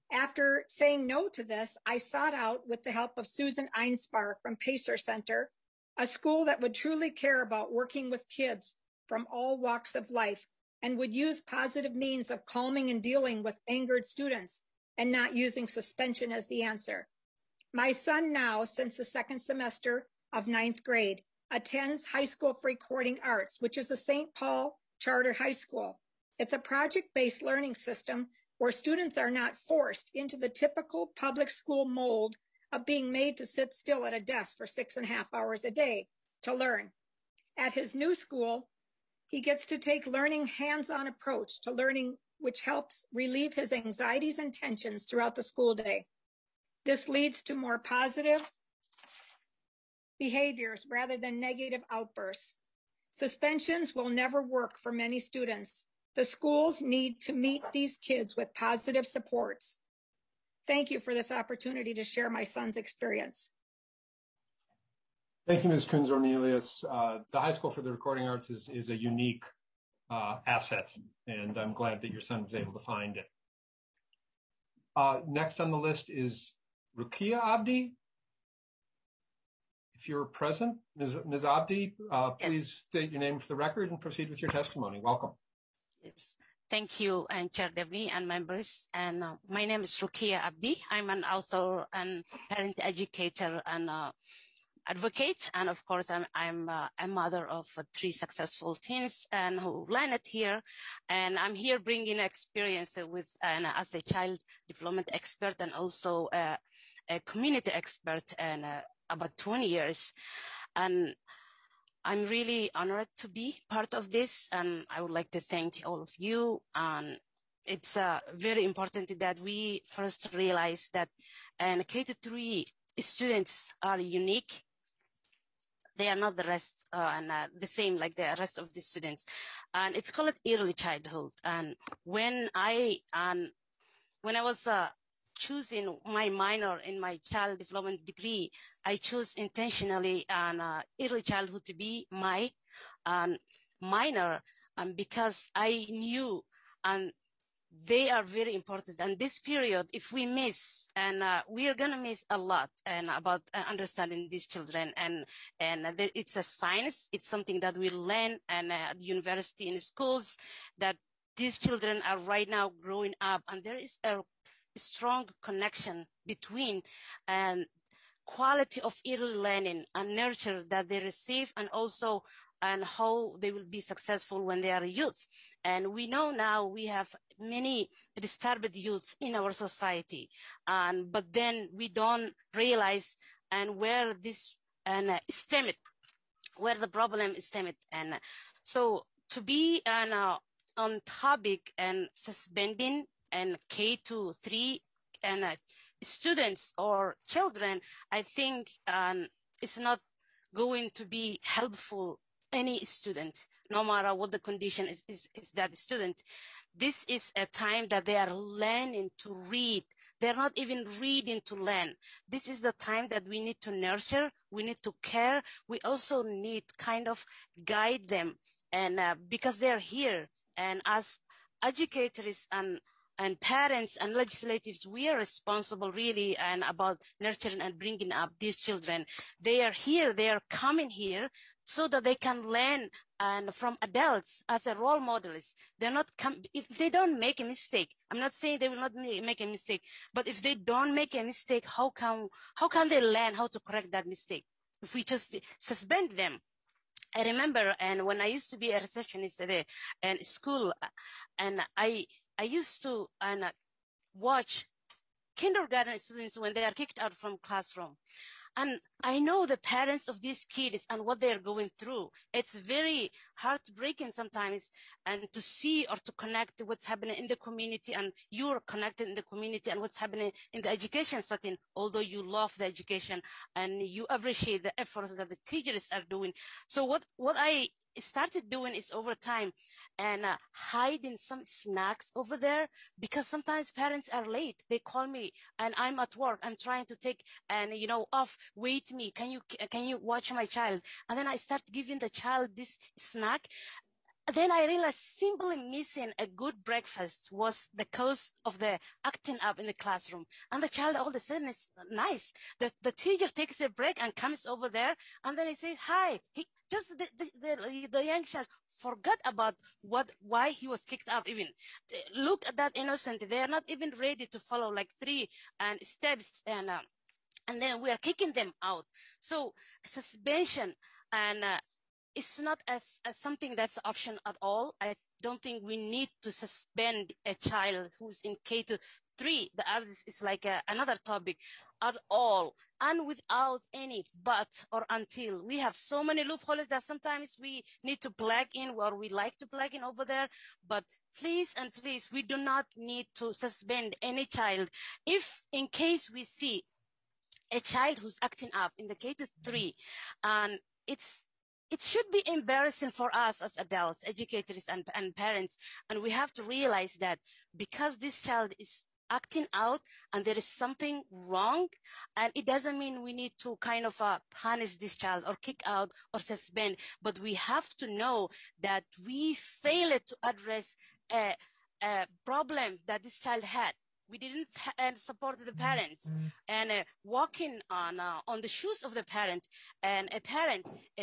Speaker 13: After saying no to this, I sought out, with the help of Susan Einspar from Pacer Center, a school that would truly care about working with kids from all walks of life and would use positive means of calming and dealing with angered students and not using suspension as the answer. My son now, since the second semester of 9th grade, attends High School for Recording Arts, which is a St. Paul charter high school. It's a project-based learning system where students are not forced into the typical public school mold of being made to sit still at a desk for 6.5 hours a day to learn. At his new school, he gets to take learning hands-on approach to learning, which helps relieve his anxieties and tensions throughout the school day. This leads to more positive behaviors rather than negative outbursts. Suspensions will never work for many students. The schools need to meet these kids with positive supports. Thank you for this opportunity to share my son's experience.
Speaker 2: Thank you, Ms. Kunz-Ornelius. The High School for the Recording Arts is a unique asset, and I'm glad that your son was able to find it. Next on the list is Rukia Abdi. If you're present, Ms. Abdi, please state your name for the record and proceed with your testimony. Welcome.
Speaker 14: Yes. Thank you, and Chair Devni and members. And my name is Rukia Abdi. I'm an author and parent educator and advocate. And of course, I'm a mother of 3 successful teens and who landed here. And I'm here bringing experience with as a child development expert and also a community expert and about 20 years. And I'm really honored to be part of this, and I would like to thank all of you. And it's very important that we first realize that K-3 students are unique. They are not the rest and the same like the rest of the students. And it's called early childhood. And when I was choosing my minor in my child development degree, I chose intentionally early childhood to be my minor because I knew they are very important. And this period, if we miss, and we are going to miss a lot and about understanding these children. And it's a science. It's something that we learn and at university and schools that these children are right now growing up. And there is a strong connection between quality of early learning and nurture that they receive and also and how they will be successful when they are youth. And we know now we have many disturbed youth in our society, but then we don't realize and where this stemmed, where the problem is stemmed. And so to be on topic and suspending and K-3 and students or children, I think it's not going to be helpful any student, no matter what the condition is that student. This is a time that they are learning to read. They're not even reading to learn. This is the time that we need to nurture. We need to care. We also need kind of guide them, and because they're here, and as educators and parents and legislatives, we are responsible really and about nurturing and bringing up these children. They are here, they are coming here so that they can learn and from adults as a role models. They're not if they don't make a mistake. I'm not saying they will not make a mistake, but if they don't make a mistake, how can they learn how to correct that mistake? If we just suspend them. I remember, and when I used to be a receptionist at a school, and I used to watch kindergarten students when they are kicked out from classroom. And I know the parents of these kids and what they're going through. It's very heartbreaking sometimes and to see or to connect what's happening in the community, and you're connected in the community and what's happening in the education setting, although you love the education and you appreciate the efforts that the teachers are doing. So what I started doing is over time and hiding some snacks over there, because sometimes parents are late. They call me and I'm at work. I'm trying to take off. Wait me. Can you watch my child? And then I start giving the child this snack. then I realized simply missing a good breakfast was the cause of the acting up in the classroom. And the child all of a sudden is nice. The teacher takes a break and comes over there, and then he says, hi. The young child forgot about why he was kicked out even. Look at that innocent. They are not even ready to follow like 3 steps, and then we are kicking them out. So suspension and it's not as something that's an option at all. I don't think we need to suspend a child who's in K to 3. The others is like another topic at all, and without any but or until. We have so many loopholes that sometimes we need to plug in, or we like to plug in over there. But please and please, we do not need to suspend any child. If in case we see a child who's acting up in the K to 3, and it should be embarrassing for us as adults, educators, and parents. And we have to realize that because this child is acting out and there is something wrong, and it doesn't mean we need to kind of punish this child or kick out or suspend, but we have to know that we failed to address a problem that this child had. We didn't support the parents, and walking on the shoes of the parent, and a parent,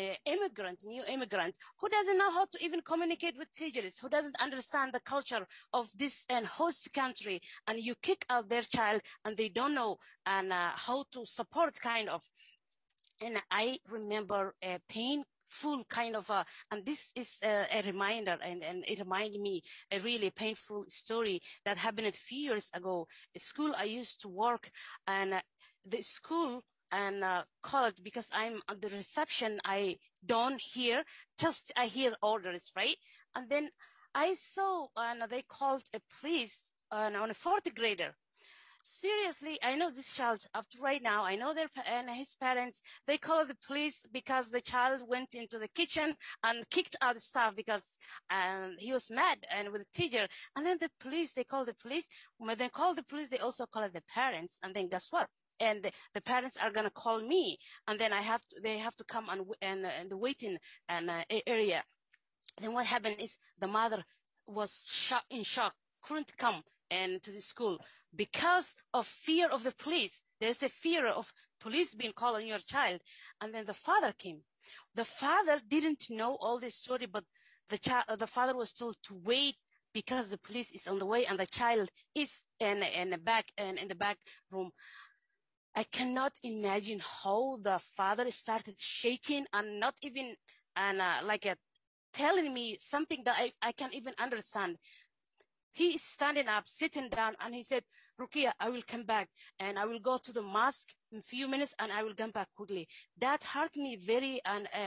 Speaker 14: new immigrant, who doesn't know how to even communicate with teachers, who doesn't understand the culture of this and host country, and you kick out their child, and they don't know and how to support kind of. And I remember a painful kind of and this is a reminder, and it reminded me a really painful story that happened a few years ago. A school I used to work, and the school and college, because I'm at the reception, I don't hear, just I hear orders, right? And then I saw they called a police on a 4th grader. Seriously, I know this child up to right now. I know and his parents, they called the police because the child went into the kitchen and kicked out stuff because he was mad and with the teacher. And then the police, they called the police. When they call the police, they also call the parents. And then guess what? And the parents are gonna call me, and then they have to come and the waiting area. Then what happened is the mother was in shock, couldn't come and to the school because of fear of the police. There's a fear of police being called on your child. And then the father came. The father didn't know all this story, but the father was told to wait because the police is on the way and the child is in the back room. I cannot imagine how the father started shaking and not even telling me something that I can't even understand. He is standing up, sitting down, and he said, Rukia, I will come back and I will go to the mosque in a few minutes and I will come back quickly. That hurt me very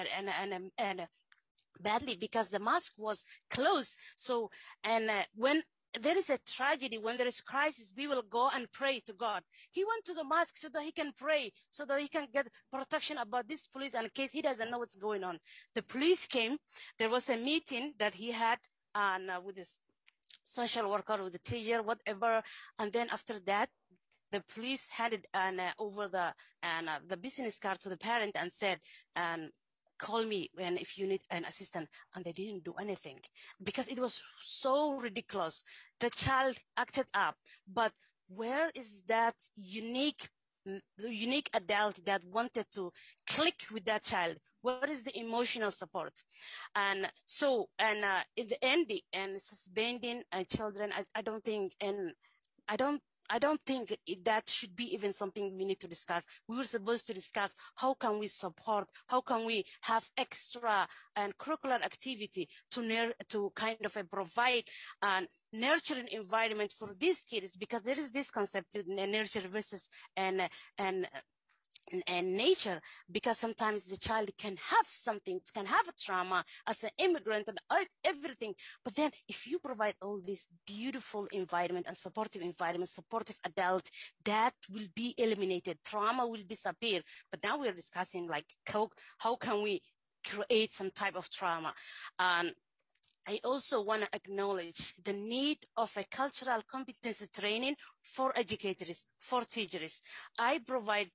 Speaker 14: badly because the mosque was closed. So, when there is a tragedy, when there is crisis, we will go and pray to God. He went to the mosque so that he can pray, so that he can get protection about this police in case he doesn't know what's going on. The police came. There was a meeting that he had with his social worker, with the teacher, whatever. And then after that, the police handed over the business card to the parent and said, call me if you need an assistant. And they didn't do anything because it was so ridiculous. The child acted up, but where is that unique adult that wanted to click with that child? What is the emotional support? And so, in the ending and suspending children, I don't think, and I don't think that should be even something we need to discuss. We were supposed to discuss how can we support, how can we have extra and curricular activity to kind of provide an nurturing environment for these kids, because there is this concept of nurture versus and nature, because sometimes the child can have something, can have a trauma as an immigrant and everything. But then if you provide all this beautiful environment and supportive environment, supportive adult, that will be eliminated. Trauma will disappear. But now we're discussing like how can we create some type of trauma. I also want to acknowledge the need of a cultural competency training for educators, for teachers. I provide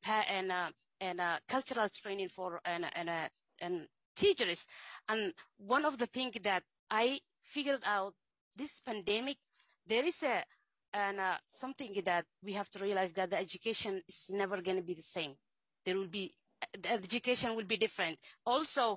Speaker 14: cultural training for and teachers. And one of the things that I figured out this pandemic, there is something that we have to realize, that the education is never going to be the same. There will be, the education will be different. Also,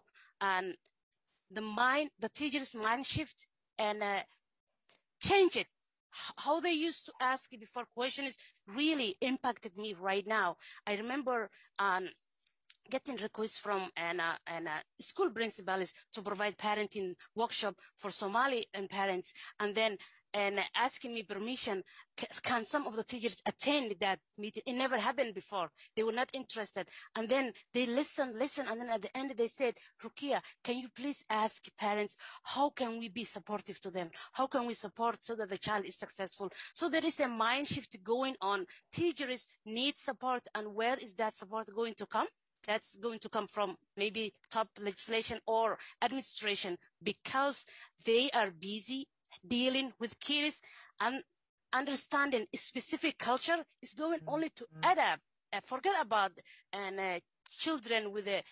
Speaker 14: the teacher's mind shift and change it. How they used to ask before questions really impacted me right now. I remember getting requests from school principals to provide parenting workshop for Somali and parents, and then asking me permission, can some of the teachers attend that meeting? It never happened before. They were not interested. And then they listened, and then at the end they said, Rukia, can you please ask parents, how can we be supportive to them? How can we support so that the child is successful? So there is a mind shift going on. Teachers need support, and where is that support going to come? That's going to come from maybe top legislation or administration, because they are busy dealing with kids, and understanding specific culture is going only to add up. Forget about children with a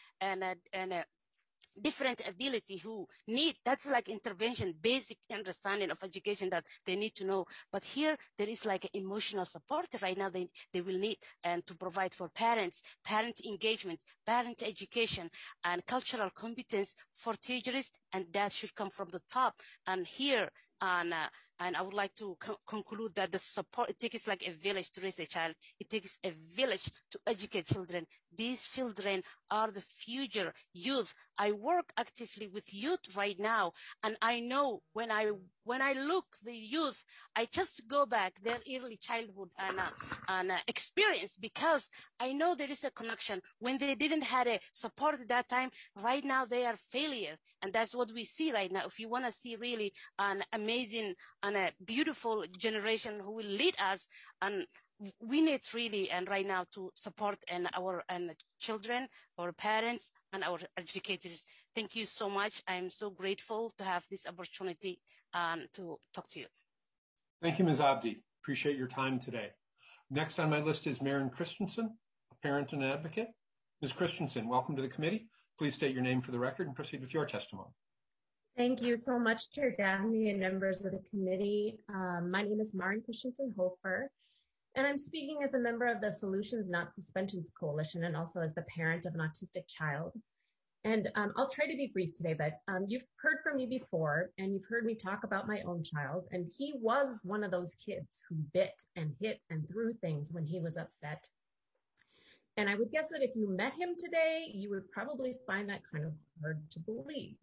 Speaker 14: different ability who need, that's like intervention, basic understanding of education that they need to know. But here there is like emotional support right now they will need, and to provide for parents, parent engagement, parent education, and cultural competence for teachers, and that should come from the top. And here and I would like to conclude that the support, it takes like a village to raise a child. It takes a village to educate children. These children are the future youth. I work actively with youth right now, and I know when I look the youth, I just go back their early childhood and experience, because I know there is a connection. When they didn't have a support at that time, right now they are failure, and that's what we see right now. If you want to see really an amazing and a beautiful generation who will lead us, and we need really and right now to support our children, our parents, and our educators. Thank you so much. I'm so grateful to have this opportunity to talk to you.
Speaker 2: Thank you, Ms. Abdi. Appreciate your time today. Next on my list is Maren Christensen, a parent and advocate. Ms. Christensen, welcome to the committee. Please state your name for the record and proceed with your testimony.
Speaker 15: Thank you so much, Chair Dabney and members of the committee. My name is Maren Christensen Hofer, and I'm speaking as a member of the Solutions Not Suspensions Coalition, and also as the parent of an autistic child. And I'll try to be brief today, but you've heard from me before, and you've heard me talk about my own child, and he was one of those kids who bit and hit and threw things when he was upset. And I would guess that if you met him today, you would probably find that kind of hard to believe.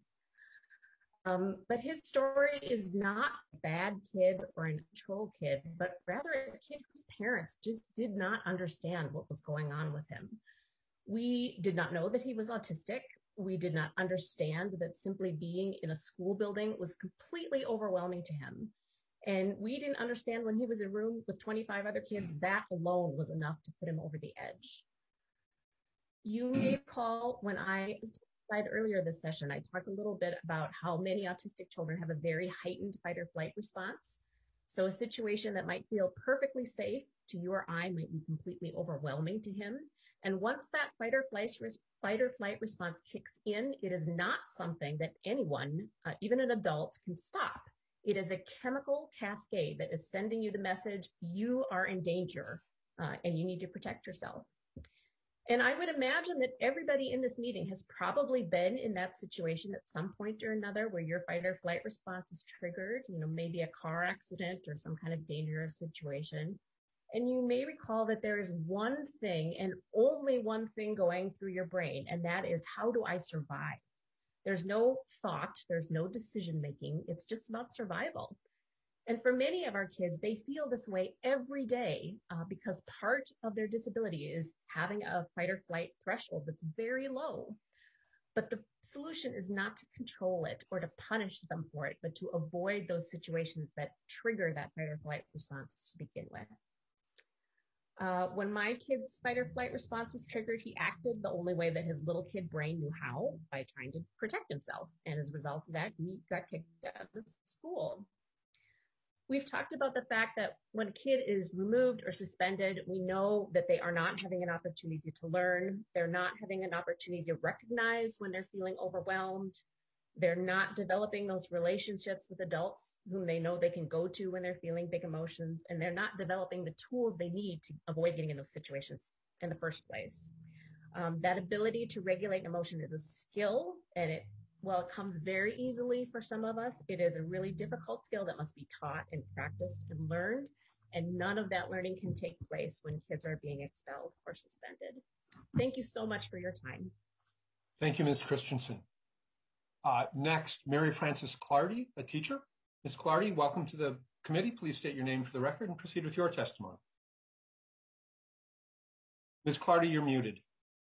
Speaker 15: But his story is not a bad kid or a control kid, but rather a kid whose parents just did not understand what was going on with him. We did not know that he was autistic. We did not understand that simply being in a school building was completely overwhelming to him. And we didn't understand when he was in a room with 25 other kids, that alone was enough to put him over the edge. You may recall when I earlier this session, I talked a little bit about how many autistic children have a very heightened fight or flight response. So a situation that might feel perfectly safe to you or I might be completely overwhelming to him. And once that fight or flight response kicks in, it is not something that anyone, even an adult, can stop. It is a chemical cascade that is sending you the message, you are in danger and you need to protect yourself. And I would imagine that everybody in this meeting has probably been in that situation at some point or another where your fight or flight response is triggered, maybe a car accident or some kind of dangerous situation. And you may recall that there is one thing and only one thing going through your brain, and that is, how do I survive? There's no thought, there's no decision making, it's just about survival. And for many of our kids, they feel this way every day because part of their disability is having a fight or flight threshold that's very low. But the solution is not to control it or to punish them for it, but to avoid those situations that trigger that fight or flight response to begin with. When my kid's fight or flight response was triggered, he acted the only way that his little kid brain knew how, by trying to protect himself. And as a result of that, he got kicked out of school. We've talked about the fact that when a kid is removed or suspended, we know that they are not having an opportunity to learn. They're not having an opportunity to recognize when they're feeling overwhelmed. They're not developing those relationships with adults whom they know they can go to when they're feeling big emotions, and they're not developing the tools they need to avoid getting in those situations in the first place. That ability to regulate emotion is a skill, and while it comes very easily for some of us, it is a really difficult skill that must be taught and practiced and learned, and none of that learning can take place when kids are being expelled or suspended. Thank you so much for your time.
Speaker 2: Thank you, Ms. Christensen. Next, Mary Frances Clardy, a teacher. Ms. Clardy, welcome to the committee. Please state your name for the record and proceed with your testimony. Ms. Clardy, you're muted.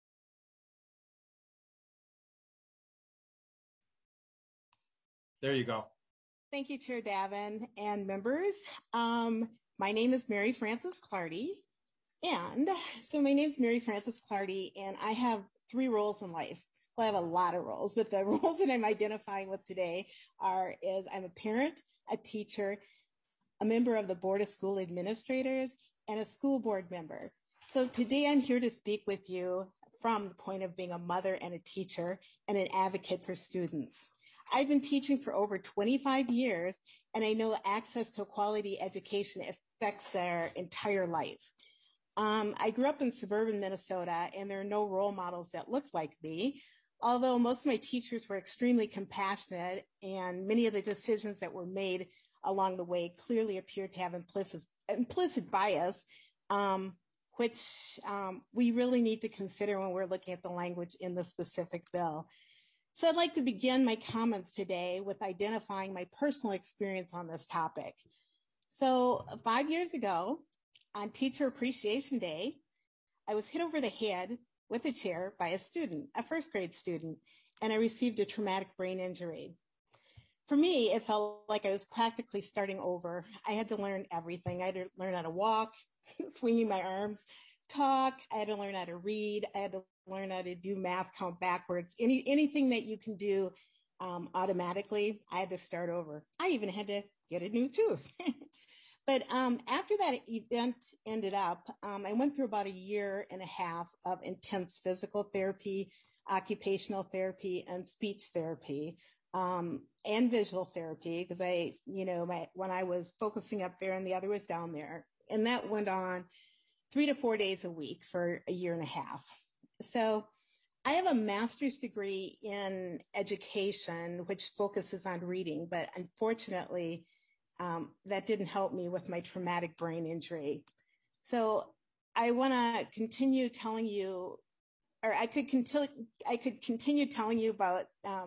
Speaker 2: There you go.
Speaker 16: Thank you, Chair Davin and members. My name is Mary Frances Clardy. And so my name is Mary Frances Clardy, and I have 3 roles in life. Well, I have a lot of roles, but the roles that I'm identifying with today is I'm a parent, a teacher, a member of the Board of School Administrators, and a school board member. So today I'm here to speak with you from the point of being a mother and a teacher and an advocate for students. I've been teaching for over 25 years, and I know access to a quality education affects their entire life. I grew up in suburban Minnesota, and there are no role models that looked like me, although most of my teachers were extremely compassionate, and many of the decisions that were made along the way clearly appeared to have implicit bias, which we really need to consider when we're looking at the language in the specific bill. So I'd like to begin my comments today with identifying my personal experience on this topic. So 5 years ago, on Teacher Appreciation Day, I was hit over the head with a chair by a student, a first grade student, and I received a traumatic brain injury. For me, it felt like I was practically starting over. I had to learn everything. I had to learn how to walk, swinging my arms, talk. I had to learn how to read. I had to learn how to do math, count backwards, anything that you can do automatically. I had to start over. I even had to get a new tooth. But after that event ended up, I went through about 1.5 years of intense physical therapy, occupational therapy, and speech therapy, and visual therapy, because when I was focusing up there and the other was down there, and that went on 3 to 4 days a week for 1.5 years. So I have a master's degree in education, which focuses on reading, but unfortunately, that didn't help me with my traumatic brain injury. So I want to continue telling you, or I could continue telling you about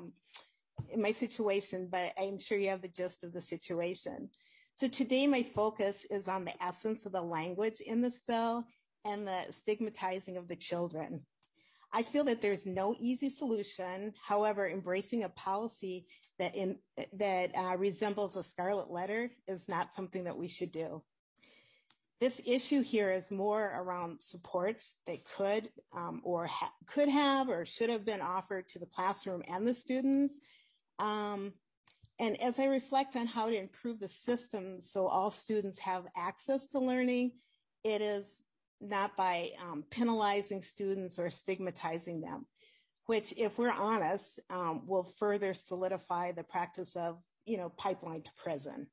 Speaker 16: my situation, but I'm sure you have the gist of the situation. So today my focus is on the essence of the language in this bill and the stigmatizing of the children. I feel that there's no easy solution. However, embracing a policy that resembles a scarlet letter is not something that we should do. This issue here is more around supports that could have or should have been offered to the classroom and the students. And as I reflect on how to improve the system so all students have access to learning, it is not by penalizing students or stigmatizing them, which, if we're honest, will further solidify the practice of, pipeline to prison.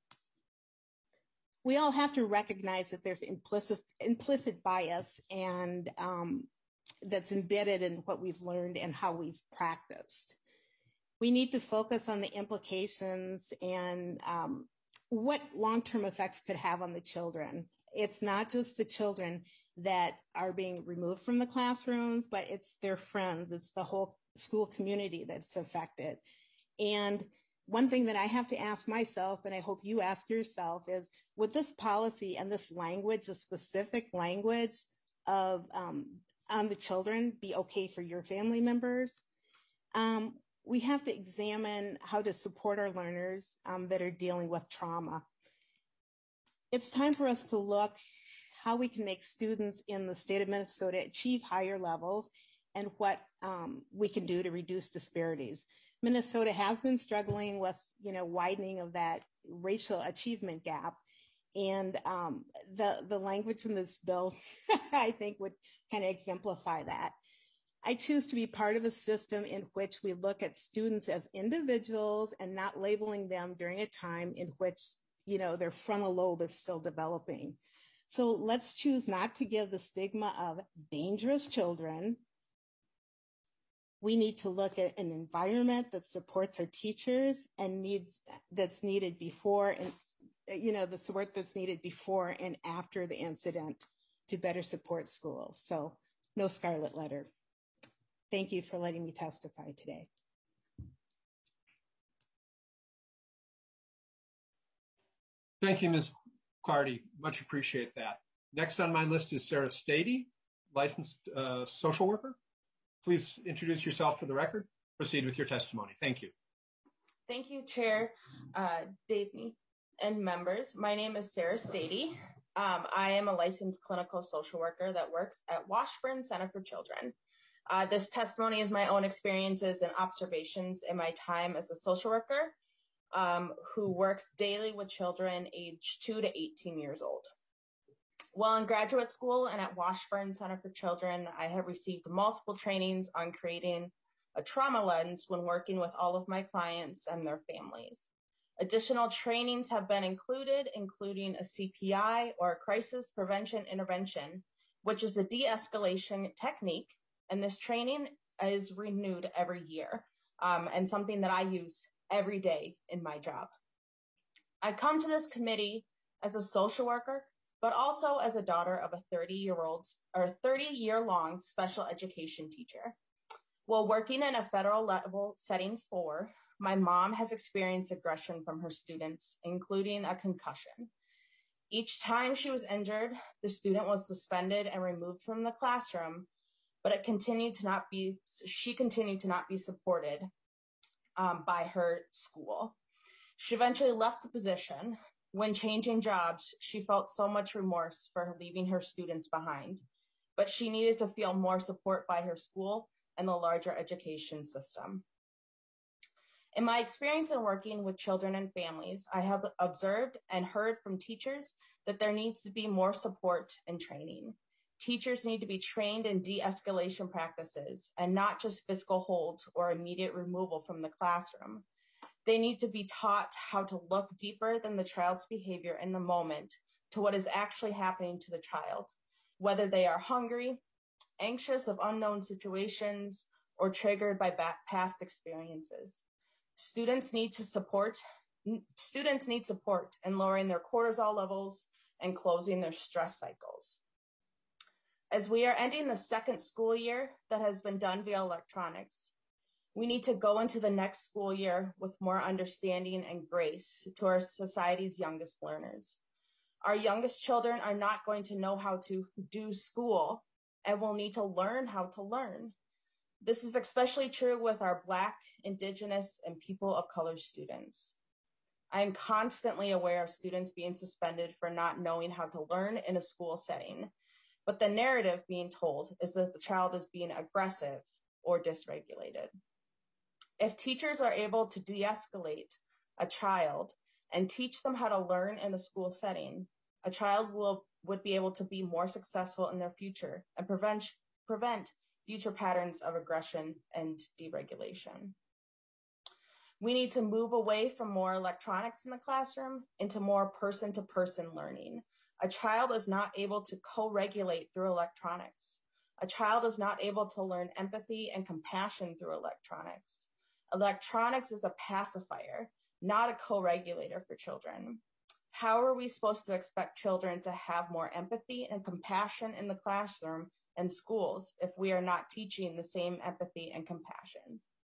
Speaker 16: We all have to recognize that there's implicit bias and that's embedded in what we've learned and how we've practiced. We need to focus on the implications and what long-term effects could have on the children. It's not just the children that are being removed from the classrooms, but it's their friends, it's the whole school community that's affected. And one thing that I have to ask myself, and I hope you ask yourself, is would this policy and this language, the specific language of on the children, be okay for your family members? We have to examine how to support our learners that are dealing with trauma. It's time for us to look how we can make students in the state of Minnesota achieve higher levels and what we can do to reduce disparities. Minnesota has been struggling with, widening of that racial achievement gap. And the language in this bill, I think, would kind of exemplify that. I choose to be part of a system in which we look at students as individuals and not labeling them during a time in which, their frontal lobe is still developing. So let's choose not to give the stigma of dangerous children. We need to look at an environment that supports our teachers and that's needed before and, the support that's needed before and after the incident to better support schools. So no scarlet letter. Thank you for letting me testify today.
Speaker 2: Thank you, Ms. Clardy. Much appreciate that. Next on my list is Sarah Stady, licensed social worker. Please introduce yourself for the record. Proceed with your testimony. Thank you.
Speaker 17: Thank you, Chair Davney and members. My name is Sarah Stady. I am a licensed clinical social worker that works at Washburn Center for Children. This testimony is my own experiences and observations in my time as a social worker who works daily with children aged 2 to 18 years old. While in graduate school and at Washburn Center for Children, I have received multiple trainings on creating a trauma lens when working with all of my clients and their families. Additional trainings have been included, including a CPI or a crisis prevention intervention, which is a de-escalation technique. And this training is renewed every year and something that I use every day in my job. I come to this committee as a social worker, but also as a daughter of a 30-year-long special education teacher. While working in a federal level setting 4, my mom has experienced aggression from her students, including a concussion. Each time she was injured, the student was suspended and removed from the classroom, but she continued to not be supported by her school. She eventually left the position. When changing jobs, she felt so much remorse for leaving her students behind, but she needed to feel more support by her school and the larger education system. In my experience in working with children and families, I have observed and heard from teachers that there needs to be more support and training. Teachers need to be trained in de-escalation practices and not just physical holds or immediate removal from the classroom. They need to be taught how to look deeper than the child's behavior in the moment to what is actually happening to the child, whether they are hungry, anxious of unknown situations, or triggered by past experiences. Students need support in lowering their cortisol levels and closing their stress cycles. As we are ending the second school year that has been done via electronics, we need to go into the next school year with more understanding and grace to our society's youngest learners. Our youngest children are not going to know how to do school and will need to learn how to learn. This is especially true with our Black, Indigenous, and people of color students. I am constantly aware of students being suspended for not knowing how to learn in a school setting, but the narrative being told is that the child is being aggressive or dysregulated. If teachers are able to de-escalate a child and teach them how to learn in a school setting, a child would be able to be more successful in their future and prevent future patterns of aggression and deregulation. We need to move away from more electronics in the classroom into more person-to-person learning. A child is not able to co-regulate through electronics. A child is not able to learn empathy and compassion through electronics. Electronics is a pacifier, not a co-regulator for children. How are we supposed to expect children to have more empathy and compassion in the classroom and schools if we are not teaching the same empathy and compassion?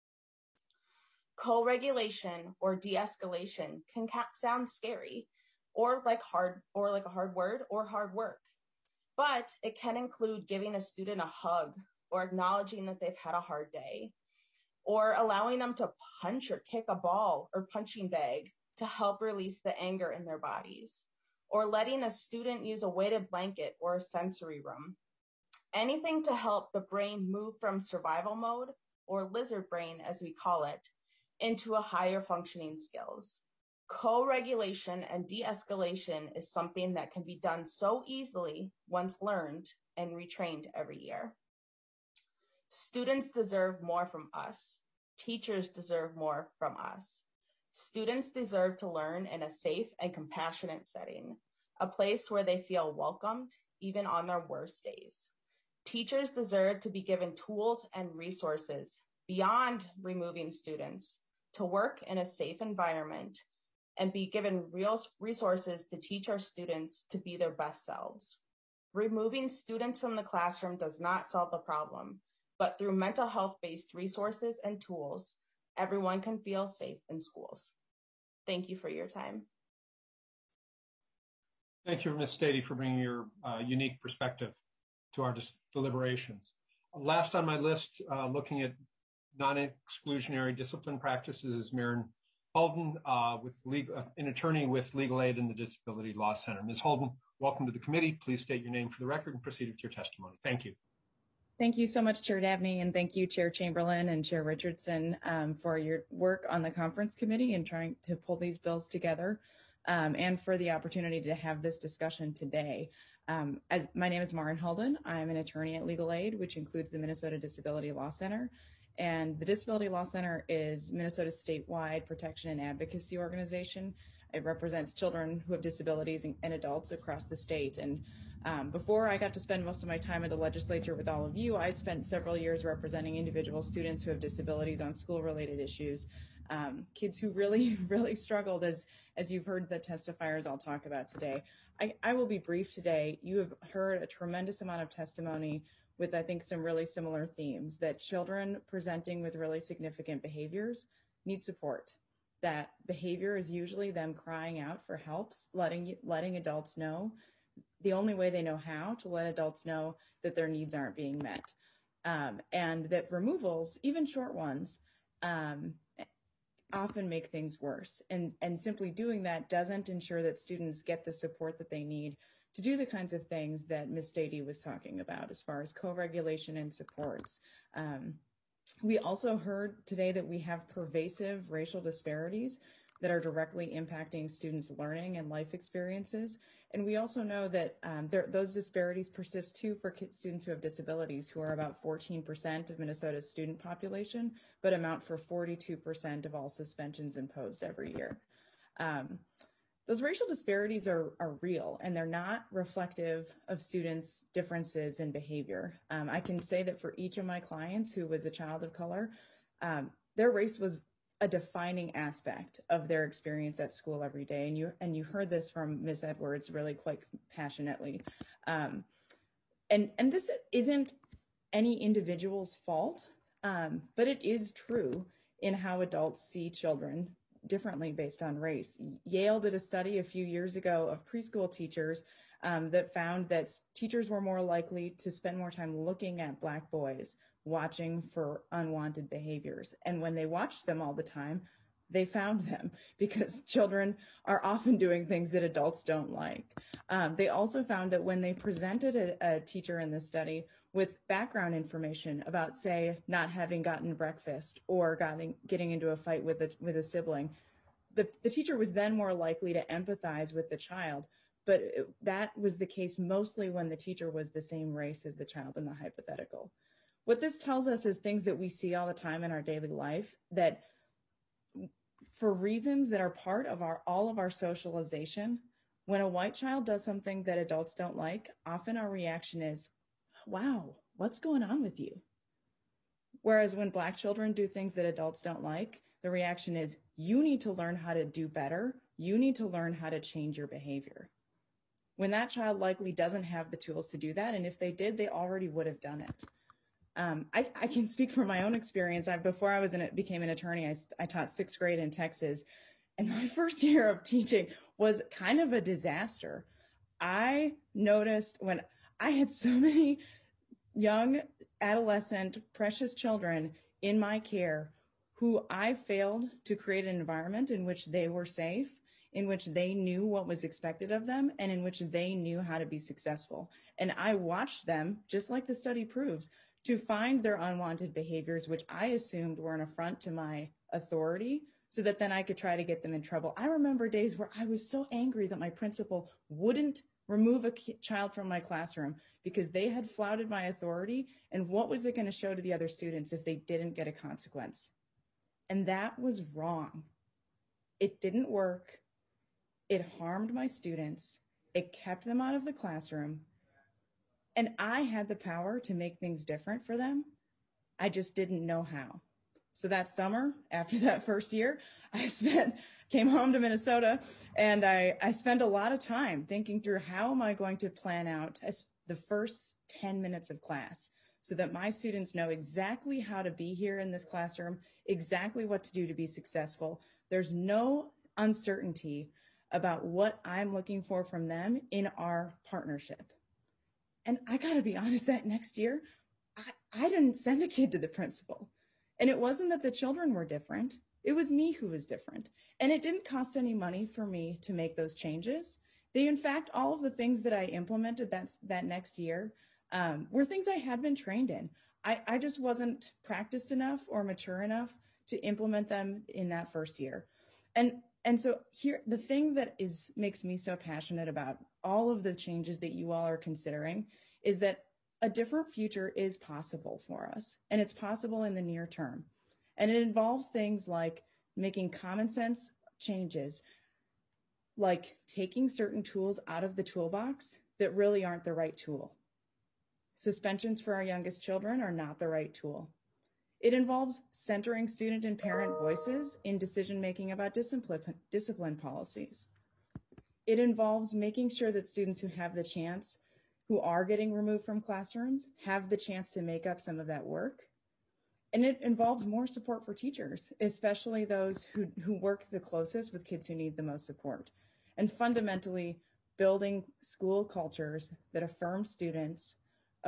Speaker 17: Co-regulation or de-escalation can sound scary or like a hard word or hard work, but it can include giving a student a hug or acknowledging that they've had a hard day, or allowing them to punch or kick a ball or punching bag to help release the anger in their bodies, or letting a student use a weighted blanket or a sensory room. Anything to help the brain move from survival mode, or lizard brain as we call it, into a higher functioning skills. Co-regulation and de-escalation is something that can be done so easily once learned and retrained every year. Students deserve more from us. Teachers deserve more from us. Students deserve to learn in a safe and compassionate setting, a place where they feel welcomed, even on their worst days. Teachers deserve to be given tools and resources beyond removing students to work in a safe environment and be given real resources to teach our students to be their best selves. Removing students from the classroom does not solve the problem, but through mental health-based resources and tools, everyone can feel safe in schools. Thank you for your time.
Speaker 2: Thank you, Ms. Stady, for bringing your unique perspective to our deliberations. Last on my list, looking at non-exclusionary discipline practices, is Maren Holden, an attorney with Legal Aid and the Disability Law Center. Ms. Holden, welcome to the committee. Please state your name for the record and proceed with your testimony. Thank you.
Speaker 18: Thank you so much, Chair Dabney, and thank you, Chair Chamberlain and Chair Richardson, for your work on the conference committee and trying to pull these bills together, and for the opportunity to have this discussion today. My name is Maren Holden. I'm an attorney at Legal Aid, which includes the Minnesota Disability Law Center. And the Disability Law Center is Minnesota's statewide protection and advocacy organization. It represents children who have disabilities and adults across the state. And before I got to spend most of my time at the legislature with all of you, I spent several years representing individual students who have disabilities on school-related issues, kids who really, really struggled, as you've heard the testifiers all talk about today. I will be brief today. You have heard a tremendous amount of testimony with, I think, some really similar themes, that children presenting with really significant behaviors need support. That behavior is usually them crying out for help, letting adults know the only way they know how to let adults know that their needs aren't being met. And that removals, even short ones, often make things worse. And simply doing that doesn't ensure that students get the support that they need to do the kinds of things that Ms. Stady was talking about as far as co-regulation and supports. We also heard today that we have pervasive racial disparities that are directly impacting students' learning and life experiences. And we also know that those disparities persist too for students who have disabilities, who are about 14% of Minnesota's student population, but amount for 42% of all suspensions imposed every year. Those racial disparities are real, and they're not reflective of students' differences in behavior. I can say that for each of my clients who was a child of color, their race was a defining aspect of their experience at school every day. And you heard this from Ms. Edwards really quite passionately. And this isn't any individual's fault, but it is true in how adults see children differently based on race. Yale did a study a few years ago of preschool teachers that found that teachers were more likely to spend more time looking at Black boys, watching for unwanted behaviors. And when they watched them all the time, they found them, because children are often doing things that adults don't like. They also found that when they presented a teacher in this study with background information about, say, not having gotten breakfast or getting into a fight with a sibling, the teacher was then more likely to empathize with the child. But that was the case mostly when the teacher was the same race as the child in the hypothetical. What this tells us is things that we see all the time in our daily life, that for reasons that are part of all of our socialization, when a white child does something that adults don't like, often our reaction is, wow, what's going on with you? Whereas when Black children do things that adults don't like, the reaction is, you need to learn how to do better. You need to learn how to change your behavior. When that child likely doesn't have the tools to do that, and if they did, they already would have done it. I can speak from my own experience. Before I became an attorney, I taught 6th grade in Texas, and my first year of teaching was kind of a disaster. I noticed when I had so many young, adolescent, precious children in my care who I failed to create an environment in which they were safe, in which they knew what was expected of them, and in which they knew how to be successful. And I watched them, just like the study proves, to find their unwanted behaviors, which I assumed were an affront to my authority, so that then I could try to get them in trouble. I remember days where I was so angry that my principal wouldn't remove a child from my classroom because they had flouted my authority, and what was it going to show to the other students if they didn't get a consequence? And that was wrong. It didn't work. It harmed my students. It kept them out of the classroom. And I had the power to make things different for them. I just didn't know how. So that summer, after that first year, came home to Minnesota, and I spent a lot of time thinking through how am I going to plan out the first 10 minutes of class so that my students know exactly how to be here in this classroom, exactly what to do to be successful. There's no uncertainty about what I'm looking for from them in our partnership. And I gotta be honest, that next year, I didn't send a kid to the principal. And it wasn't that the children were different. It was me who was different. And it didn't cost any money for me to make those changes. In fact, all of the things that I implemented that next year were things I had been trained in. I just wasn't practiced enough or mature enough to implement them in that first year. And so here, the thing that makes me so passionate about all of the changes that you all are considering is that a different future is possible for us, and it's possible in the near term. And it involves things like making common sense changes, like taking certain tools out of the toolbox that really aren't the right tool. Suspensions for our youngest children are not the right tool. It involves centering student and parent voices in decision-making about discipline policies. It involves making sure that students who have the chance, who are getting removed from classrooms, have the chance to make up some of that work. And it involves more support for teachers, especially those who work the closest with kids who need the most support. And fundamentally, building school cultures that affirm students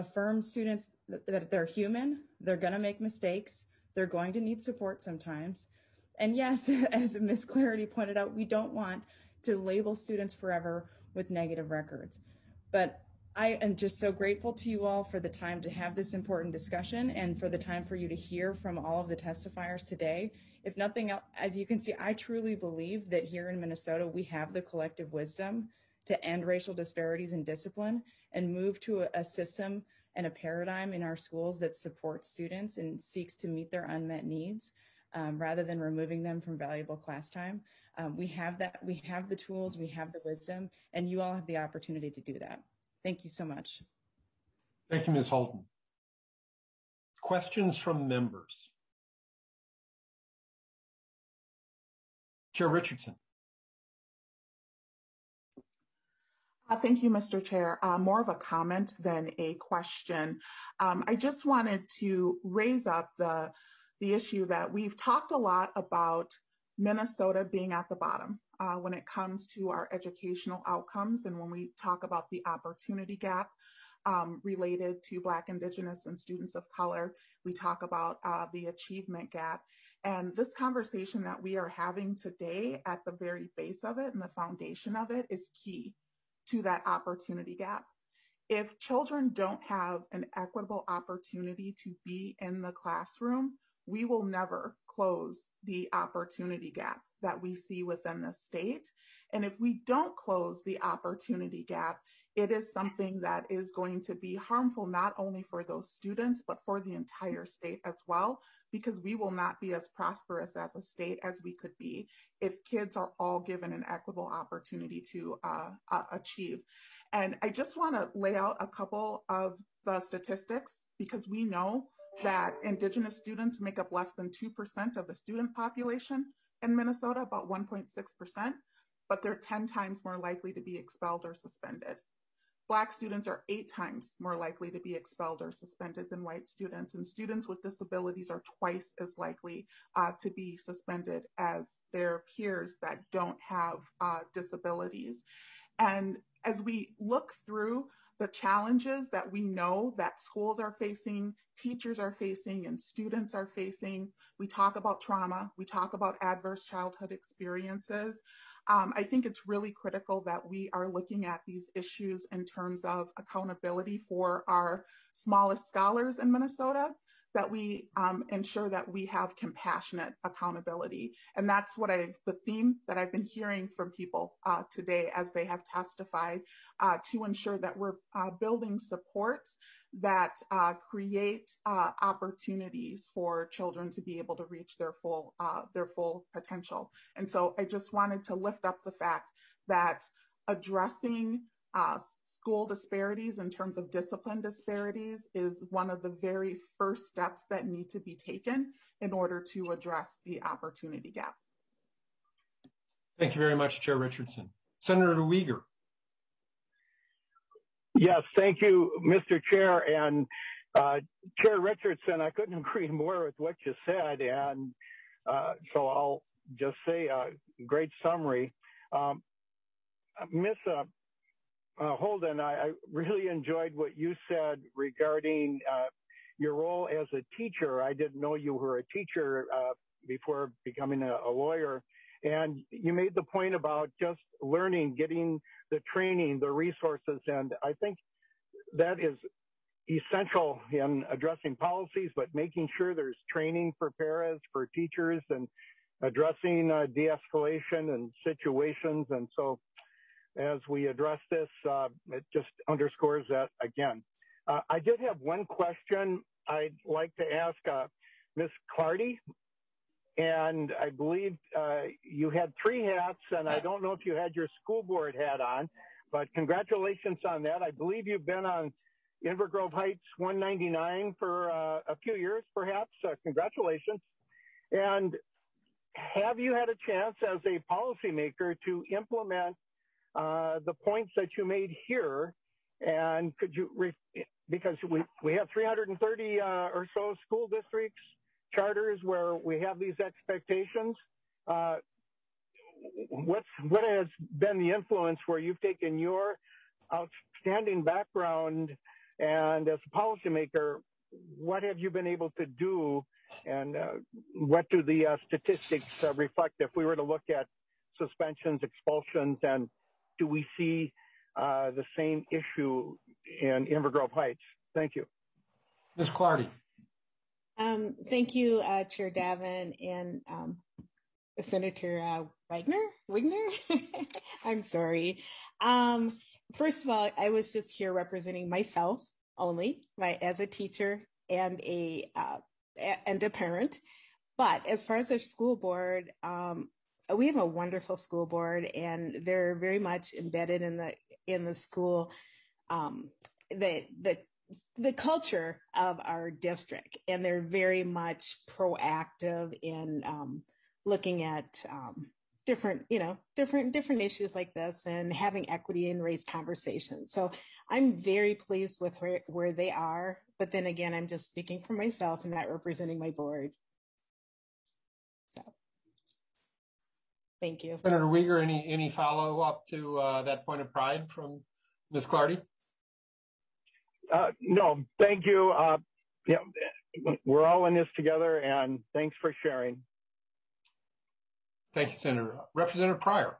Speaker 18: that they're human, they're gonna make mistakes, they're going to need support sometimes. And yes, as Ms. Clarity pointed out, we don't want to label students forever with negative records. But I am just so grateful to you all for the time to have this important discussion and for the time for you to hear from all of the testifiers today. If nothing else, as you can see, I truly believe that here in Minnesota, we have the collective wisdom to end racial disparities in discipline and move to a system and a paradigm in our schools that supports students and seeks to meet their unmet needs rather than removing them from valuable class time. We have the tools, we have the wisdom, and you all have the opportunity to do that. Thank you so much.
Speaker 2: Thank you, Ms. Holton. Questions from members? Chair Richardson.
Speaker 3: Thank you, Mr. Chair. More of a comment than a question. I just wanted to raise up the issue that we've talked a lot about Minnesota being at the bottom when it comes to our educational outcomes, and when we talk about the opportunity gap related to Black, Indigenous, and students of color, we talk about the achievement gap. And this conversation that we are having today at the very base of it and the foundation of it is key to that opportunity gap. If children don't have an equitable opportunity to be in the classroom, we will never close the opportunity gap that we see within the state. And if we don't close the opportunity gap, it is something that is going to be harmful not only for those students, but for the entire state as well, because we will not be as prosperous as a state as we could be if kids are all given an equitable opportunity to achieve. And I just want to lay out a couple of the statistics, because we know that Indigenous students make up less than 2% of the student population in Minnesota, about 1.6%, but they're 10 times more likely to be expelled or suspended. Black students are 8 times more likely to be expelled or suspended than white students, and students with disabilities are twice as likely to be suspended as their peers that don't have disabilities. And as we look through the challenges that we know that schools are facing, teachers are facing, and students are facing, we talk about trauma, we talk about adverse childhood experiences. I think it's really critical that we are looking at these issues in terms of accountability for our smallest scholars in Minnesota, that we ensure that we have compassionate accountability. And that's the theme that I've been hearing from people today as they have testified, to ensure that we're building supports that create opportunities for children to be able to reach their full potential. And so I just wanted to lift up the fact that addressing school disparities in terms of discipline disparities is one of the very first steps that need to be taken in order to address the opportunity gap.
Speaker 2: Thank you very much, Chair Richardson. Senator Uyghur.
Speaker 5: Yes, thank you, Mr. Chair. And Chair Richardson, I couldn't agree more with what you said. And so I'll just say a great summary. Ms. Holden, I really enjoyed what you said regarding your role as a teacher. I didn't know you were a teacher before becoming a lawyer. And you made the point about just learning, getting the training, the resources. And I think that is essential in addressing policies, but making sure there's training for paras, for teachers, and addressing de-escalation and situations. And so as we address this, it just underscores that again. I did have one question I'd like to ask Ms. Clardy. And I believe you had 3 hats, and I don't know if you had your school board hat on, but congratulations on that. I believe you've been on Inver Grove Heights 199 for a few years, perhaps. Congratulations. And have you had a chance as a policymaker to implement the points that you made here? And could you, because we have 330 or so school districts, charters where we have these expectations. What has been the influence where you've taken your outstanding background and as a policymaker, what have you been able to do, and what do the statistics reflect if we were to look at suspensions, expulsions, and do we see the same issue in Inver Grove Heights? Thank you.
Speaker 2: Ms. Clardy.
Speaker 16: Thank you, Chair Davin and Senator Wigner. I'm sorry. First of all, I was just here representing myself only, as a teacher and a parent. But as far as our school board, we have a wonderful school board, and they're very much embedded in the school, the culture of our district, and they're very much proactive in looking at different issues like this and having equity and race conversations. So I'm very pleased with where they are. But then again, I'm just speaking for myself and not representing my board. So thank you.
Speaker 2: Senator Uyghur, any follow up to that point of pride from Ms. Clardy?
Speaker 5: No, thank you. Yeah, we're all in this together, and thanks for sharing.
Speaker 2: Thank you, Senator. Representative Pryor.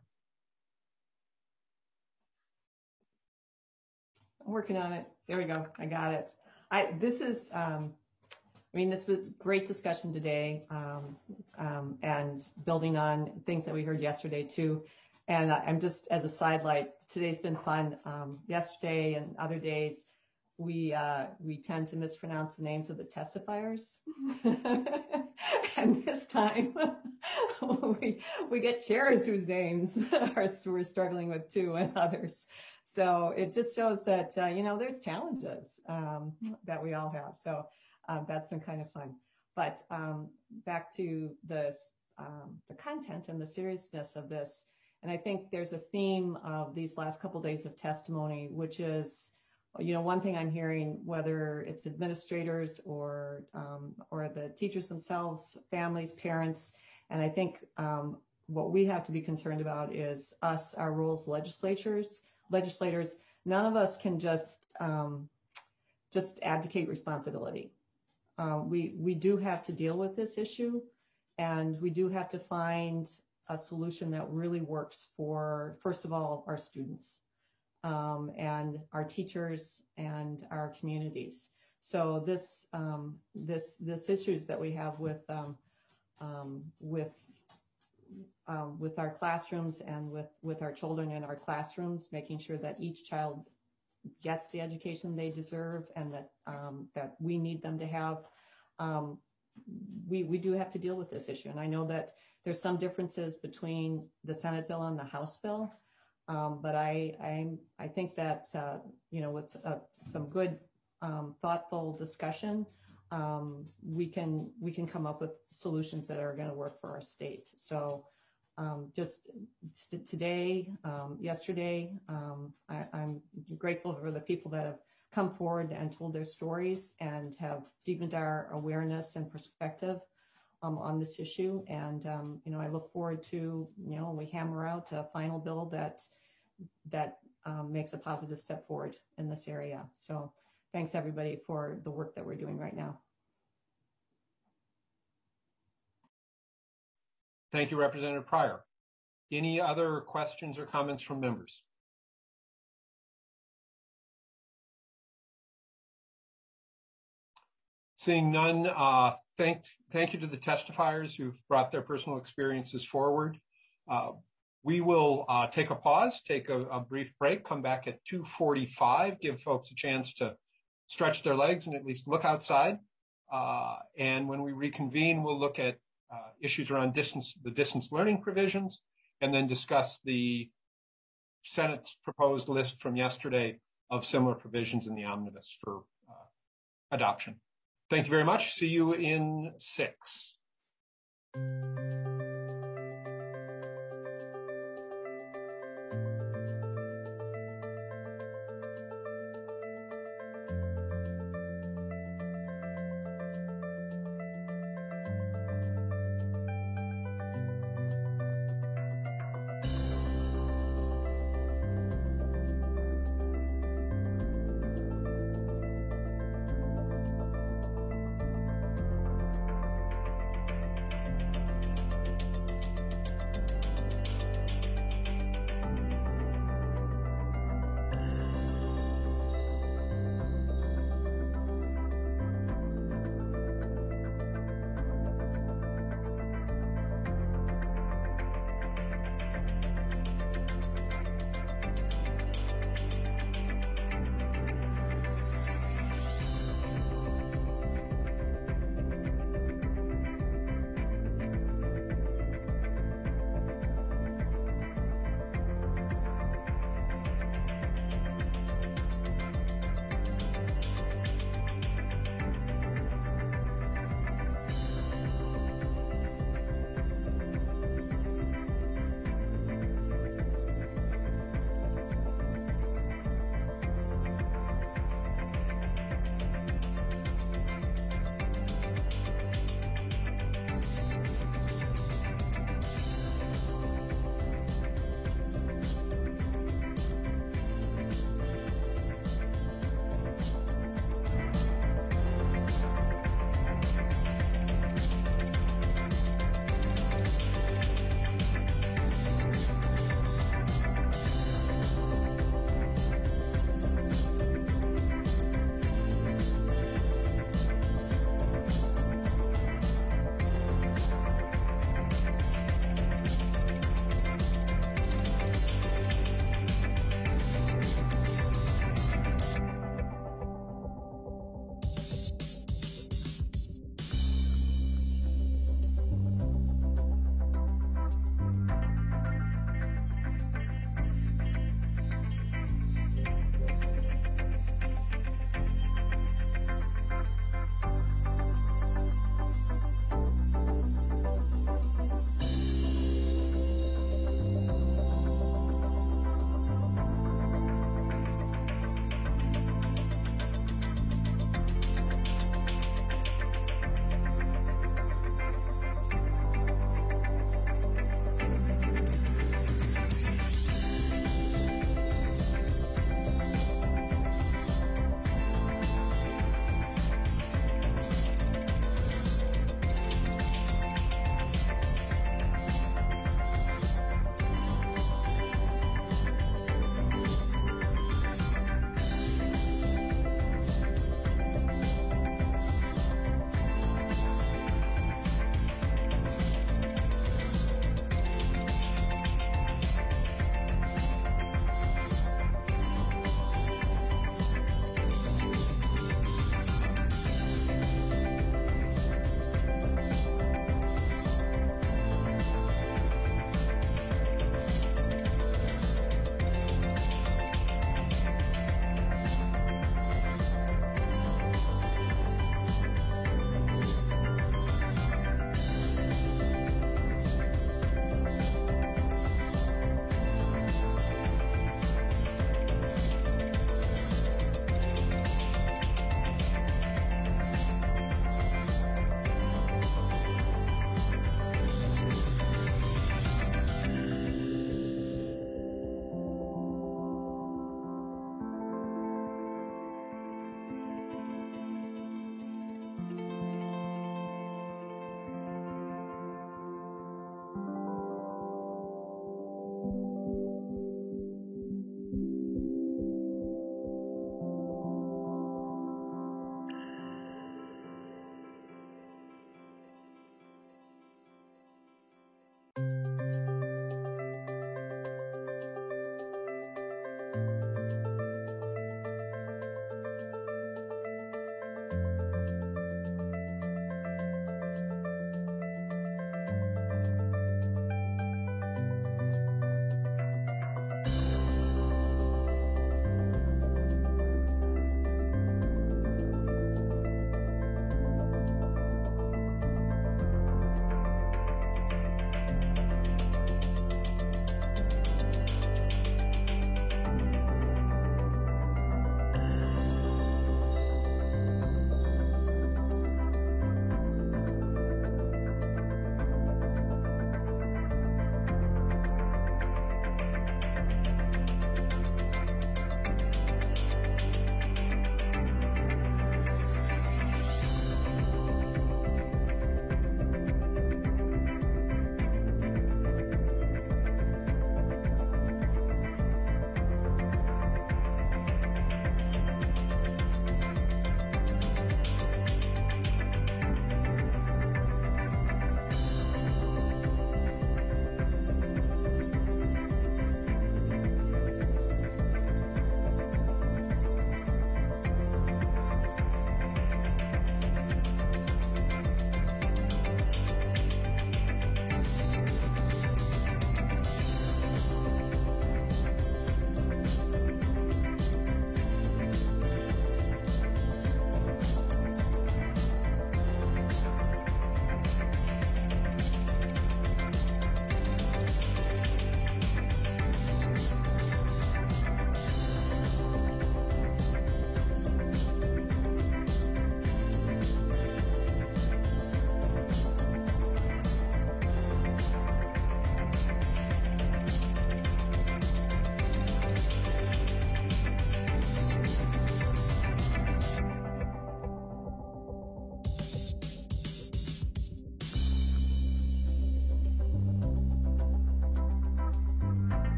Speaker 19: I'm working on it. There we go. I got it. This was great discussion today, and building on things that we heard yesterday too. And I'm just, as a sidelight, today's been fun. Yesterday and other days, we tend to mispronounce the names of the testifiers. And this time we get chairs whose names we're struggling with too, and others. So it just shows that, there's challenges that we all have. So that's been kind of fun. But back to the content and the seriousness of this. And I think there's a theme of these last couple of days of testimony, which is, one thing I'm hearing, whether it's administrators or the teachers themselves, families, parents, and I think what we have to be concerned about is us, our role as legislators. None of us can just abdicate responsibility. We do have to deal with this issue, and we do have to find a solution that really works for, first of all, our students. And our teachers and our communities. So this issues that we have with our classrooms and with our children in our classrooms, making sure that each child gets the education they deserve and that we need them to have. We do have to deal with this issue. And I know that there's some differences between the Senate bill and the House bill. But I think that, with some good, thoughtful discussion, we can come up with solutions that are going to work for our state. So just today, yesterday, I'm grateful for the people that have come forward and told their stories and have deepened our awareness and perspective on this issue. And, I look forward to, we hammer out a final bill that makes a positive step forward in this area. So thanks everybody for the work that we're doing right now.
Speaker 2: Thank you, Representative Pryor. Any other questions or comments from members? Seeing none, thank you to the testifiers who've brought their personal experiences forward. We will take a pause, take a brief break, come back at 2:45, give folks a chance to stretch their legs and at least look outside. And when we reconvene, we'll look at issues around the distance learning provisions, and then discuss the Senate's proposed list from yesterday of similar provisions in the omnibus for adoption. Thank you very much. See you in 6.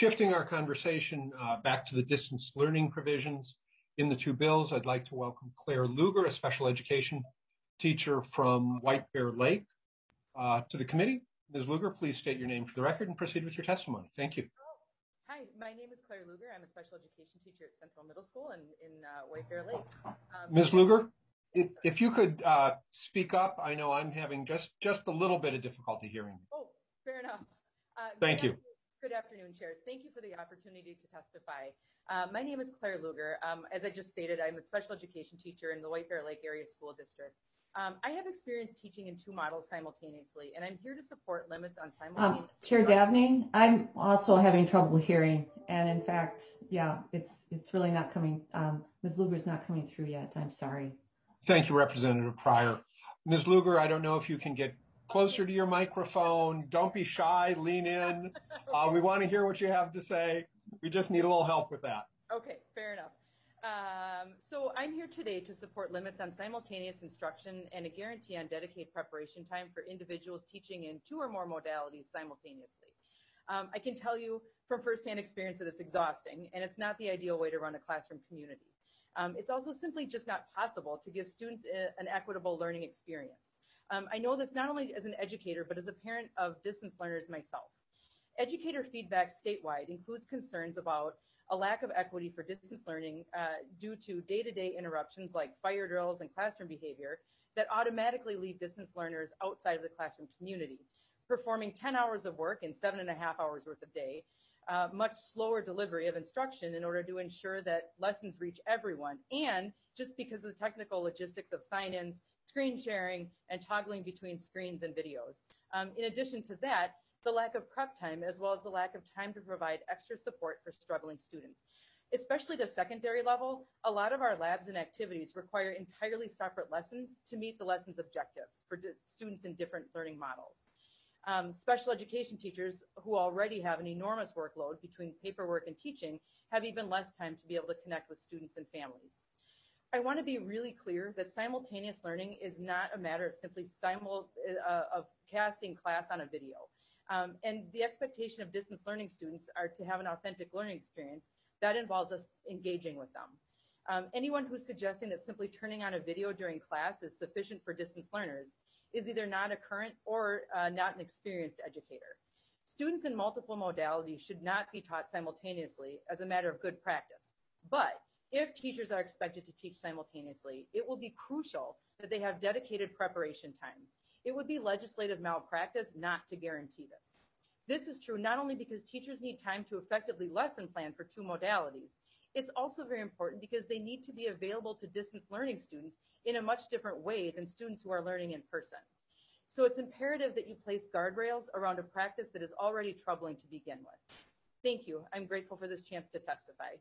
Speaker 2: shifting our conversation back to the distance learning provisions in the two bills, I'd like to welcome Claire Luger, a special education teacher from White Bear Lake, to the committee. Ms. Luger, please state your name for the record and proceed with your testimony. Thank you.
Speaker 20: Hi, my name is Claire Luger. I'm a special education teacher at Central Middle School in White Bear Lake.
Speaker 2: Ms. Luger, if you could speak up, I know I'm having just a little bit of difficulty hearing you.
Speaker 20: Oh, fair enough.
Speaker 2: Thank you.
Speaker 20: Good afternoon, chairs. Thank you for the opportunity to testify. My name is Claire Luger. As I just stated, I'm a special education teacher in the White Bear Lake Area School District. I have experience teaching in two models simultaneously, and I'm here to support limits on simultaneous.
Speaker 19: Chair Davney, I'm also having trouble hearing, and in fact, yeah, it's really not coming. Ms. Luger's not coming through yet. I'm sorry.
Speaker 2: Thank you, Representative Pryor. Ms. Luger, I don't know if you can get closer to your microphone. Don't be shy. Lean in. We want to hear what you have to say. We just need a little help with that.
Speaker 20: Okay, fair enough. So I'm here today to support limits on simultaneous instruction and a guarantee on dedicated preparation time for individuals teaching in two or more modalities simultaneously. I can tell you from firsthand experience that it's exhausting, and it's not the ideal way to run a classroom community. It's also simply just not possible to give students an equitable learning experience. I know this not only as an educator, but as a parent of distance learners myself. Educator feedback statewide includes concerns about a lack of equity for distance learning due to day-to-day interruptions like fire drills and classroom behavior that automatically leave distance learners outside of the classroom community, performing 10 hours of work in 7.5 hours worth of day, much slower delivery of instruction in order to ensure that lessons reach everyone, and just because of the technical logistics of sign-ins, screen sharing, and toggling between screens and videos. In addition to that, the lack of prep time, as well as the lack of time to provide extra support for struggling students. Especially the secondary level, a lot of our labs and activities require entirely separate lessons to meet the lesson's objectives for students in different learning models. Special education teachers who already have an enormous workload between paperwork and teaching have even less time to be able to connect with students and families. I want to be really clear that simultaneous learning is not a matter of simply of casting class on a video. And the expectation of distance learning students are to have an authentic learning experience that involves us engaging with them. Anyone who's suggesting that simply turning on a video during class is sufficient for distance learners is either not a current or not an experienced educator. Students in multiple modalities should not be taught simultaneously as a matter of good practice. But if teachers are expected to teach simultaneously, it will be crucial that they have dedicated preparation time. It would be legislative malpractice not to guarantee this. This is true not only because teachers need time to effectively lesson plan for two modalities, it's also very important because they need to be available to distance learning students in a much different way than students who are learning in person. So it's imperative that you place guardrails around a practice that is already troubling to begin with. Thank you. I'm grateful for this chance to testify.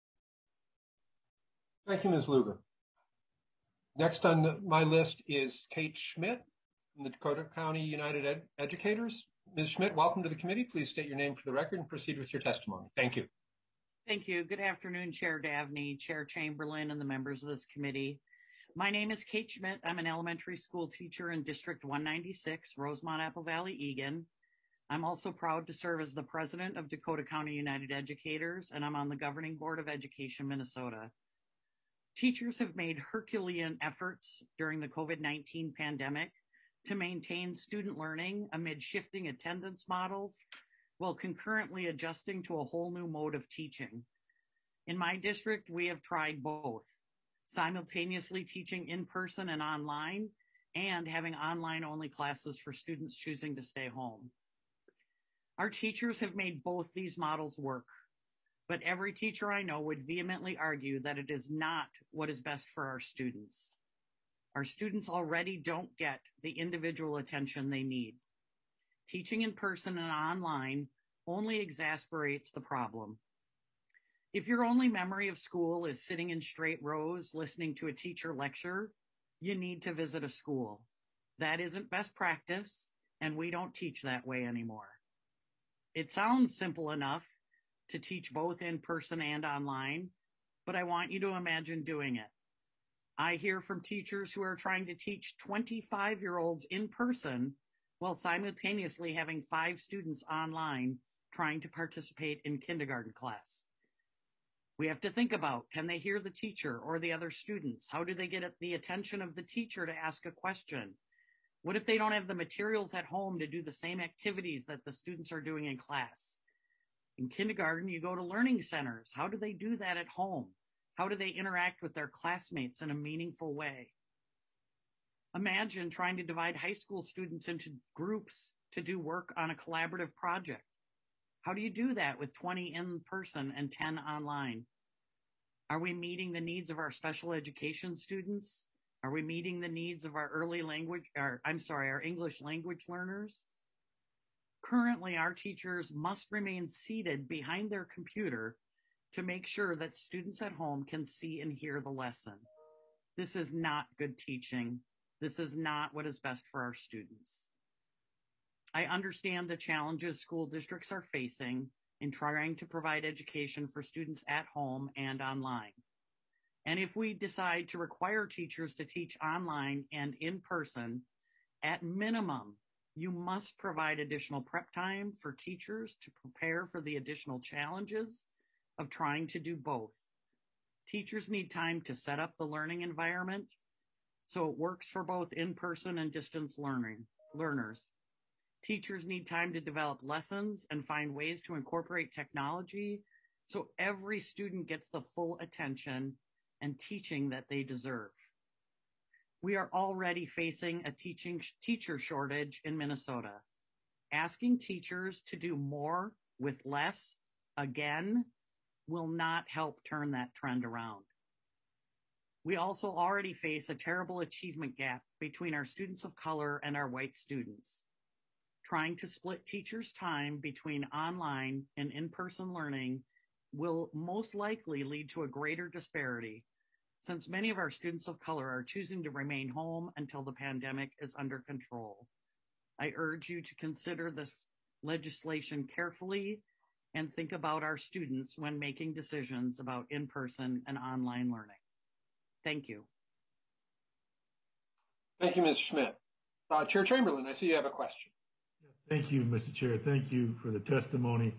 Speaker 2: Thank you, Ms. Luger. Next on my list is Kate Schmidt from the Dakota County United Educators. Ms. Schmidt, welcome to the committee. Please state your name for the record and proceed with your testimony. Thank you.
Speaker 21: Thank you. Good afternoon, Chair Davney, Chair Chamberlain, and the members of this committee. My name is Kate Schmidt. I'm an elementary school teacher in District 196, Rosemont, Apple Valley, Eagan. I'm also proud to serve as the president of Dakota County United Educators, and I'm on the Governing Board of Education, Minnesota. Teachers have made Herculean efforts during the COVID-19 pandemic to maintain student learning amid shifting attendance models while concurrently adjusting to a whole new mode of teaching. In my district, we have tried both, simultaneously teaching in person and online, and having online-only classes for students choosing to stay home. Our teachers have made both these models work, but every teacher I know would vehemently argue that it is not what is best for our students. Our students already don't get the individual attention they need. Teaching in person and online only exasperates the problem. If your only memory of school is sitting in straight rows listening to a teacher lecture, you need to visit a school. That isn't best practice, and we don't teach that way anymore. It sounds simple enough to teach both in person and online, but I want you to imagine doing it. I hear from teachers who are trying to teach 25-year-olds in person while simultaneously having 5 students online trying to participate in kindergarten class. We have to think about, can they hear the teacher or the other students? How do they get the attention of the teacher to ask a question? What if they don't have the materials at home to do the same activities that the students are doing in class? In kindergarten, you go to learning centers. How do they do that at home? How do they interact with their classmates in a meaningful way? Imagine trying to divide high school students into groups to do work on a collaborative project. How do you do that with 20 in person and 10 online? Are we meeting the needs of our special education students? Are we meeting the needs of our our English language learners? Currently, our teachers must remain seated behind their computer to make sure that students at home can see and hear the lesson. This is not good teaching. This is not what is best for our students. I understand the challenges school districts are facing in trying to provide education for students at home and online. And if we decide to require teachers to teach online and in person, at minimum, you must provide additional prep time for teachers to prepare for the additional challenges of trying to do both. Teachers need time to set up the learning environment so it works for both in-person and distance learners. Teachers need time to develop lessons and find ways to incorporate technology so every student gets the full attention and teaching that they deserve. We are already facing a teacher shortage in Minnesota. Asking teachers to do more with less again will not help turn that trend around. We also already face a terrible achievement gap between our students of color and our white students. Trying to split teachers' time between online and in-person learning will most likely lead to a greater disparity, since many of our students of color are choosing to remain home until the pandemic is under control. I urge you to consider this legislation carefully and think about our students when making decisions about in-person and online learning. Thank you.
Speaker 2: Thank you, Ms. Schmidt. Chair Chamberlain, I see you have a question.
Speaker 7: Thank you, Mr. Chair. Thank you for the testimony.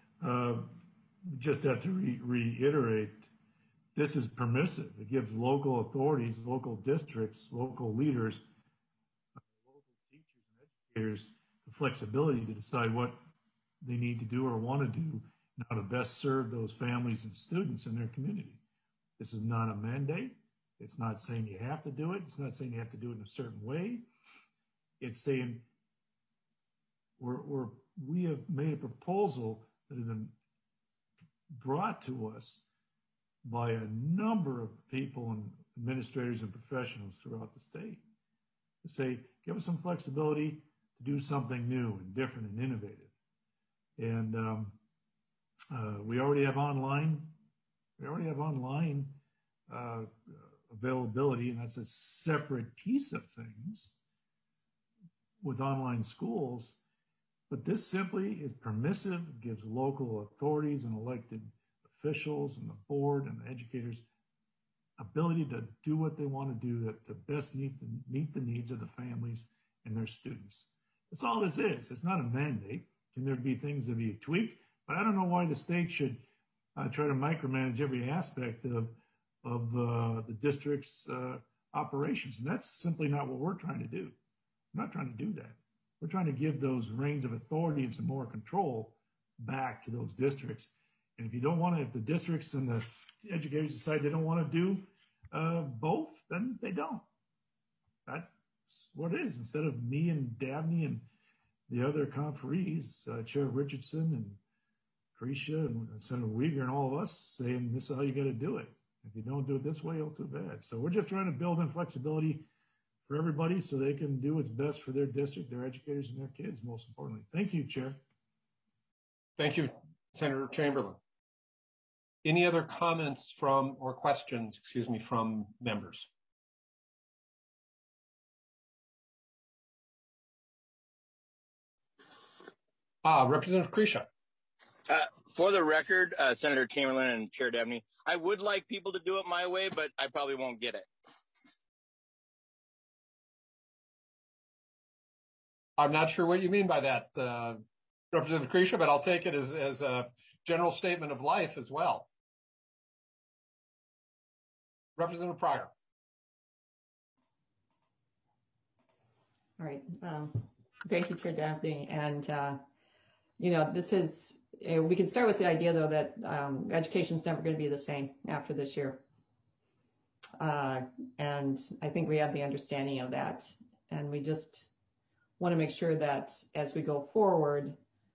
Speaker 7: Just have to reiterate, this is permissive. It gives local authorities, local districts, local leaders, local teachers and educators the flexibility to decide what they need to do or want to do and how to best serve those families and students in their community. This is not a mandate. It's not saying you have to do it. It's not saying you have to do it in a certain way. It's saying we have made a proposal that has been brought to us by a number of people and administrators and professionals throughout the state to say, give us some flexibility to do something new and different and innovative. And we already have online. Availability, and that's a separate piece of things with online schools. But this simply is permissive, gives local authorities and elected officials and the board and the educators ability to do what they want to do to best meet the needs of the families and their students. That's all this is. It's not a mandate. Can there be things that be tweaked? But I don't know why the state should try to micromanage every aspect of the district's operations. And that's simply not what we're trying to do. We're not trying to do that. We're trying to give those reins of authority and some more control back to those districts. And if you don't want to, if the districts and the educators decide they don't want to do both, then they don't. That's what it is. Instead of me and Dabney and the other conferees, Chair Richardson and Cretia and Senator Uyghur and all of us saying this is how you got to do it. If you don't do it this way, it'll too bad. So we're just trying to build in flexibility for everybody so they can do what's best for their district, their educators, and their kids, most importantly. Thank you, Chair.
Speaker 2: Thank you, Senator Chamberlain. Any other comments from or questions, from members? Representative Cretia.
Speaker 4: For the record, Senator Chamberlain and Chair Dabney, I would like people to do it my way, but I probably won't get it.
Speaker 2: I'm not sure what you mean by that, Representative Krisha, but I'll take it as a general statement of life as well. Representative Pryor.
Speaker 19: All right. Thank you, Chair Dabney. And, you know, this is, we can start with the idea, though, that education is never going to be the same after this year. And I think we have the understanding of that. And we just want to make sure that as we go forward,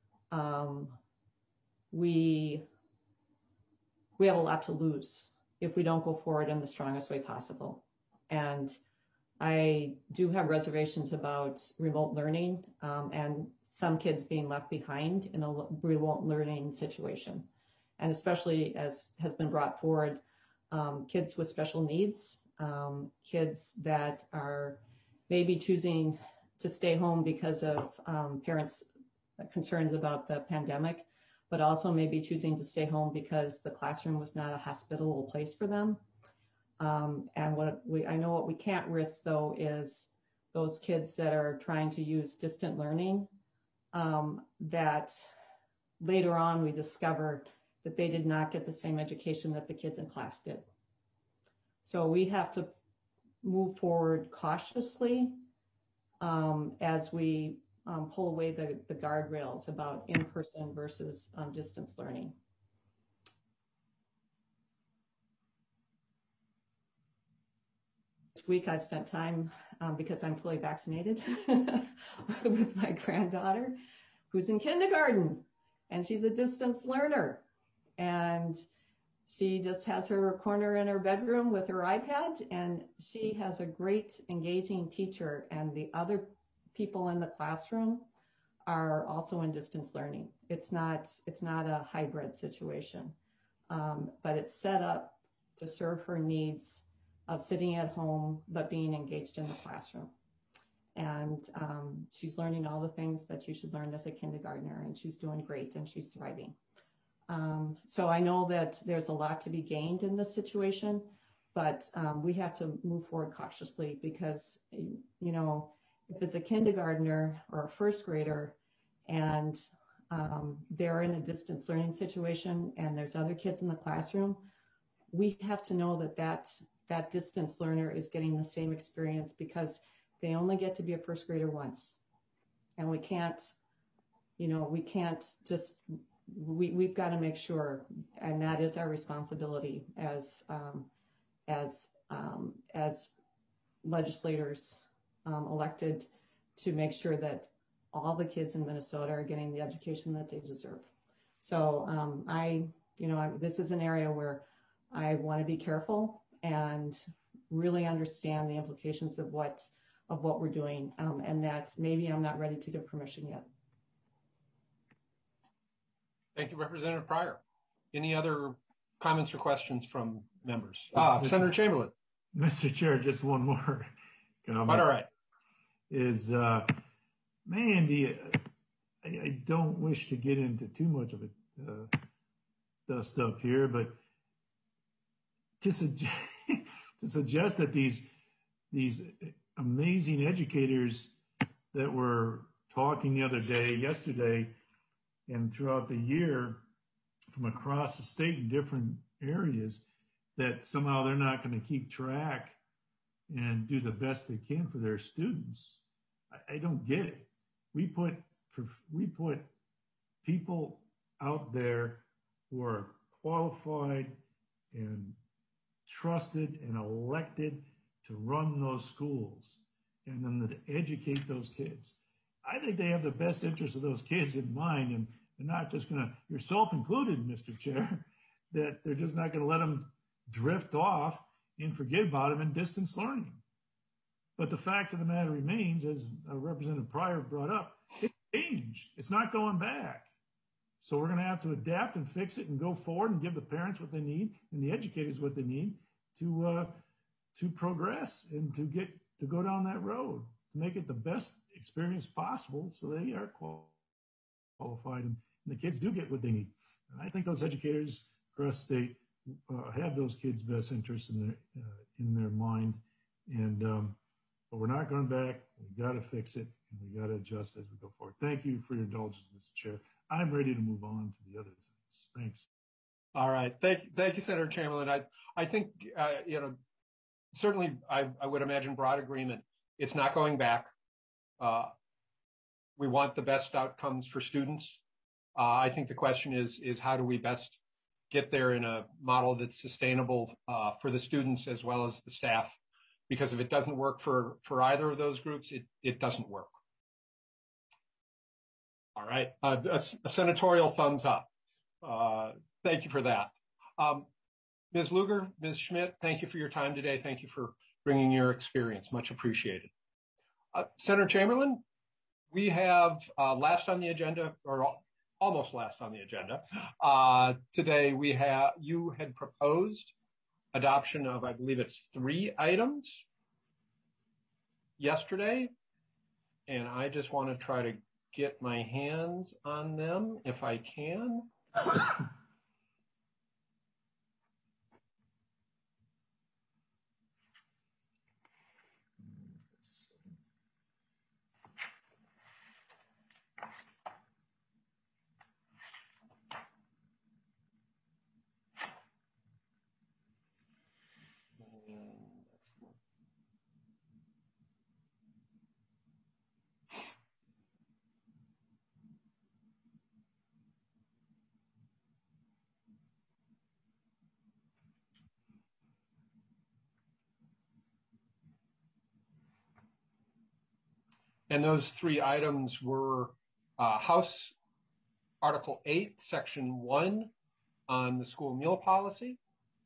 Speaker 19: we have a lot to lose if we don't go forward in the strongest way possible. And I do have reservations about remote learning and some kids being left behind in a remote learning situation. And especially, as has been brought forward, kids with special needs, kids that are maybe choosing to stay home because of parents' concerns about the pandemic, but also maybe choosing to stay home because the classroom was not a hospitable place for them. And I know what we can't risk, though, is those kids that are trying to use distant learning, that later on we discover that they did not get the same education that the kids in class did. So we have to move forward cautiously as we pull away the guardrails about in-person versus distance learning. This week I've spent time, because I'm fully vaccinated, with my granddaughter who's in kindergarten, and she's a distance learner. And she just has her corner in her bedroom with her iPad, and she has a great engaging teacher, and the other people in the classroom are also in distance learning. It's not a hybrid situation, but it's set up to serve her needs of sitting at home but being engaged in the classroom. And she's learning all the things that you should learn as a kindergartner, and she's doing great and she's thriving. So I know that there's a lot to be gained in this situation, but we have to move forward cautiously because, you know, if it's a kindergartner or a first grader and they're in a distance learning situation and there's other kids in the classroom, we have to know that distance learner is getting the same experience because they only get to be a first grader once. And we can't, you know, we can't just, we've got to make sure, and that is our responsibility as legislators elected to make sure that all the kids in Minnesota are getting the education that they deserve. So this is an area where I want to be careful and really understand the implications of what we're doing, and that maybe I'm not ready to give permission yet.
Speaker 2: Thank you, Representative Pryor. Any other comments or questions from members? Senator Chamberlain.
Speaker 7: Mr. Chair, just one more comment.
Speaker 2: All right.
Speaker 7: Is, Mandy, I don't wish to get into too much of it dust up here, but to suggest that these amazing educators that were talking yesterday, and throughout the year from across the state in different areas, that somehow they're not going to keep track and do the best they can for their students. I don't get it. We put people out there who are qualified and trusted and elected to run those schools and then to educate those kids. I think they have the best interest of those kids in mind, and they're not just going to, yourself included, Mr. Chair, that they're just not going to let them drift off and forget about them in distance learning. But the fact of the matter remains, as Representative Pryor brought up, it's changed. It's not going back. So we're going to have to adapt and fix it and go forward and give the parents what they need and the educators what they need to progress and to go down that road, to make it the best experience possible so they are qualified and the kids do get what they need. And I think those educators across the state have those kids' best interests in their mind. And but we're not going back. We got to fix it, and we got to adjust as we go forward. Thank you for your indulgence, Mr. Chair. I'm ready to move on to the other things. Thanks.
Speaker 2: All right. Thank you, Senator Chamberlain. I think, certainly I would imagine broad agreement. It's not going back. We want the best outcomes for students. I think the question is how do we best get there in a model that's sustainable for the students as well as the staff? Because if it doesn't work for either of those groups, it doesn't work. All right, a senatorial thumbs up. Thank you for that. Ms. Lugar, Ms. Schmidt, thank you for your time today. Thank you for bringing your experience. Much appreciated. Senator Chamberlain, we have last on the agenda, or almost last on the agenda. Today you had proposed adoption of, I believe it's 3 items yesterday, and I just want to try to get my hands on them if I can. And those 3 items were House Article 8, Section 1 on the school meal policy,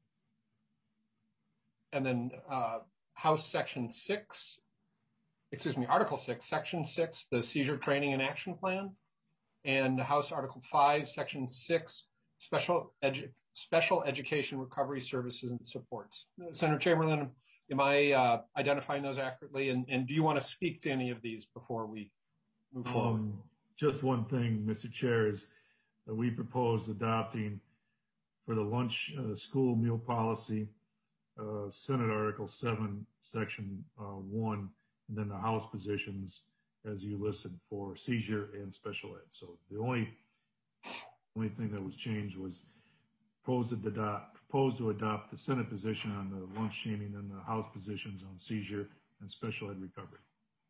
Speaker 2: and then House Section 6, Article 6, Section 6, the Seizure Training and Action Plan, and House Article 5, Section 6, Special Education Recovery Services and Supports. Senator Chamberlain, am I identifying those accurately? And do you want to speak to any of these before we move forward?
Speaker 7: Just one thing, Mr. Chair, is that we propose adopting for the lunch school meal policy, Senate Article 7, Section 1, and then the House positions as you listed for seizure and special ed. So the only thing that was changed was proposed to adopt the Senate position on the lunch shaming and the House positions on seizure and special ed recovery.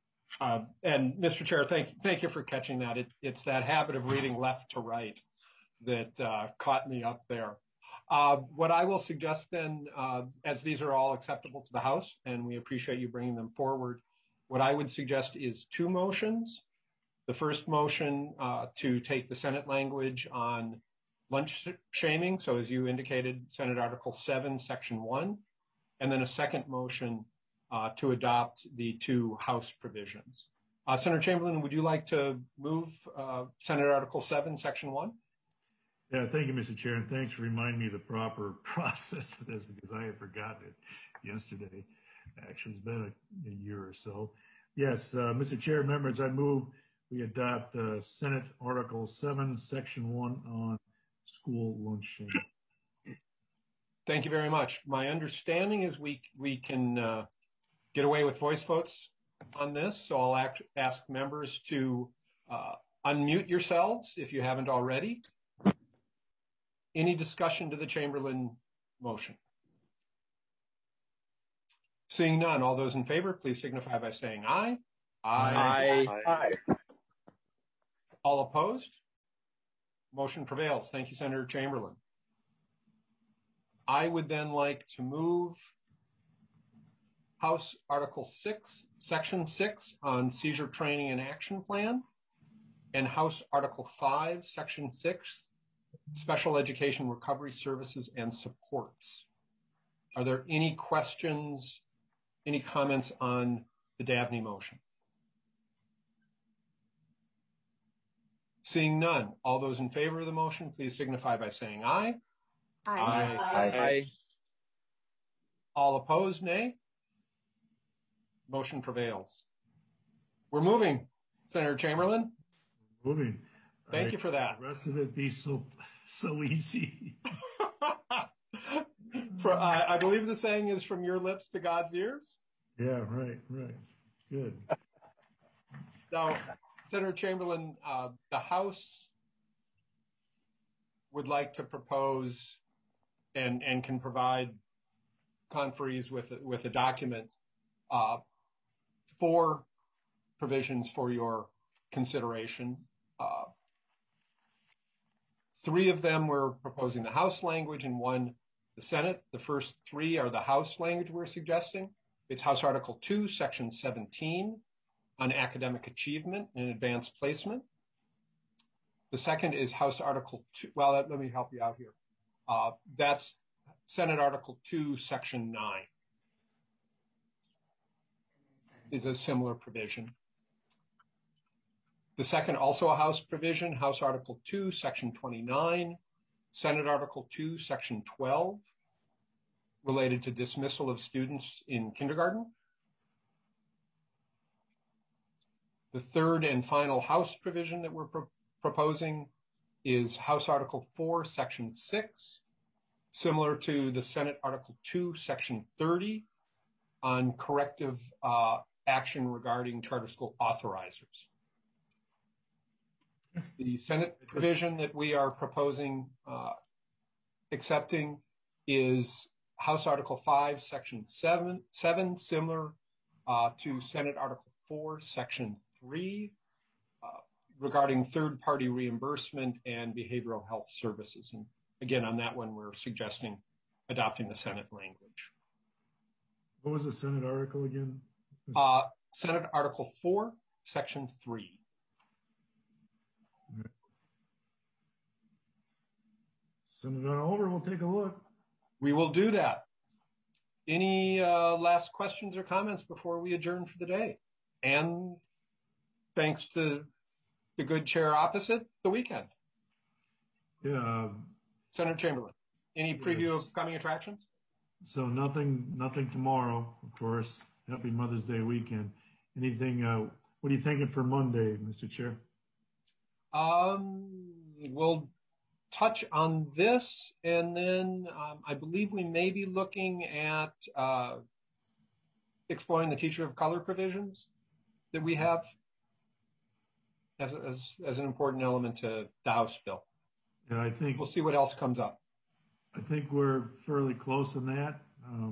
Speaker 2: And Mr. Chair, thank you for catching that. It's that habit of reading left to right that caught me up there. What I will suggest then, as these are all acceptable to the House, and we appreciate you bringing them forward, what I would suggest is 2 motions. The first motion to take the Senate language on lunch shaming, so as you indicated, Senate Article 7, Section 1, and then a second motion to adopt the 2 House provisions. Senator Chamberlain, would you like to move Senate Article 7, Section 1?
Speaker 7: Yeah, thank you, Mr. Chair, and thanks for reminding me of the proper process of this because I had forgotten it yesterday. Actually, it's been a year or so. Yes, Mr. Chair, members, I move we adopt Senate Article 7, Section 1 on school lunch shaming.
Speaker 2: Thank you very much. My understanding is we can get away with voice votes on this, so I'll ask members to unmute yourselves if you haven't already. Any discussion to the Chamberlain motion? Seeing none, all those in favor, please signify by saying aye.
Speaker 4: Aye.
Speaker 2: Aye. All opposed? Motion prevails. Thank you, Senator Chamberlain. I would then like to move House Article 6, Section 6 on Seizure Training and Action Plan, and House Article 5, Section 6, Special Education Recovery Services and Supports. Are there any questions, any comments on the Davnie motion? Seeing none, all those in favor of the motion, please signify by saying aye.
Speaker 3: Aye.
Speaker 4: Aye. Aye.
Speaker 2: All opposed, nay? Motion prevails. We're moving, Senator Chamberlain.
Speaker 7: Moving.
Speaker 2: Thank you for that.
Speaker 7: The rest of it be so easy.
Speaker 2: I believe the saying is from your lips to God's ears.
Speaker 7: Yeah, right. Good.
Speaker 2: Now, Senator Chamberlain, the House would like to propose and can provide conferees with a document, 4 provisions for your consideration. 3 of them we're proposing the House language and 1 the Senate. The first 3 are the House language we're suggesting. It's House Article 2, Section 17 on academic achievement and advanced placement. The second is House Article 2. Well, let me help you out here. That's Senate Article 2, Section 9 is a similar provision. The second, also a House provision, House Article 2, Section 29, Senate Article 2, Section 12, related to dismissal of students in kindergarten. The third and final House provision that we're proposing is House Article 4, Section 6, similar to the Senate Article 2, Section 30, on corrective action regarding charter school authorizers. The Senate provision that we are proposing accepting is House Article 5, Section 7, similar to Senate Article 4, Section 3, regarding third-party reimbursement and behavioral health services. And again, on that one, we're suggesting adopting the Senate language.
Speaker 7: What was the Senate article again?
Speaker 2: Senate Article 4, Section 3.
Speaker 7: Send it on over. We'll take a look.
Speaker 2: We will do that. Any last questions or comments before we adjourn for the day? And thanks to the good chair opposite, the weekend.
Speaker 7: Yeah.
Speaker 2: Senator Chamberlain, any preview of coming attractions?
Speaker 7: So nothing tomorrow, of course. Happy Mother's Day weekend. Anything, what are you thinking for Monday, Mr. Chair?
Speaker 2: We'll touch on this, and then I believe we may be looking at exploring the teacher of color provisions that we have as an important element to the House bill.
Speaker 7: Yeah, I think
Speaker 2: we'll see what else comes up.
Speaker 7: I think we're fairly close on that.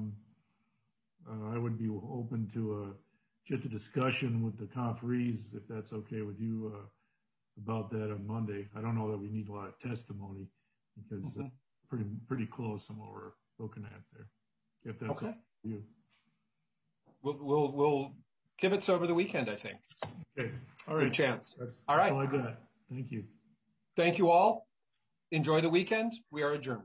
Speaker 7: I would be open to just a discussion with the conferees, if that's okay with you, about that on Monday. I don't know that we need a lot of testimony because pretty close on what we're looking at there. If that's okay with you.
Speaker 2: We'll kibitz over the weekend, I think.
Speaker 7: Okay. All right.
Speaker 2: Good chance.
Speaker 7: That's
Speaker 2: all right.
Speaker 7: all I got. Thank you.
Speaker 2: Thank you all. Enjoy the weekend. We are adjourned.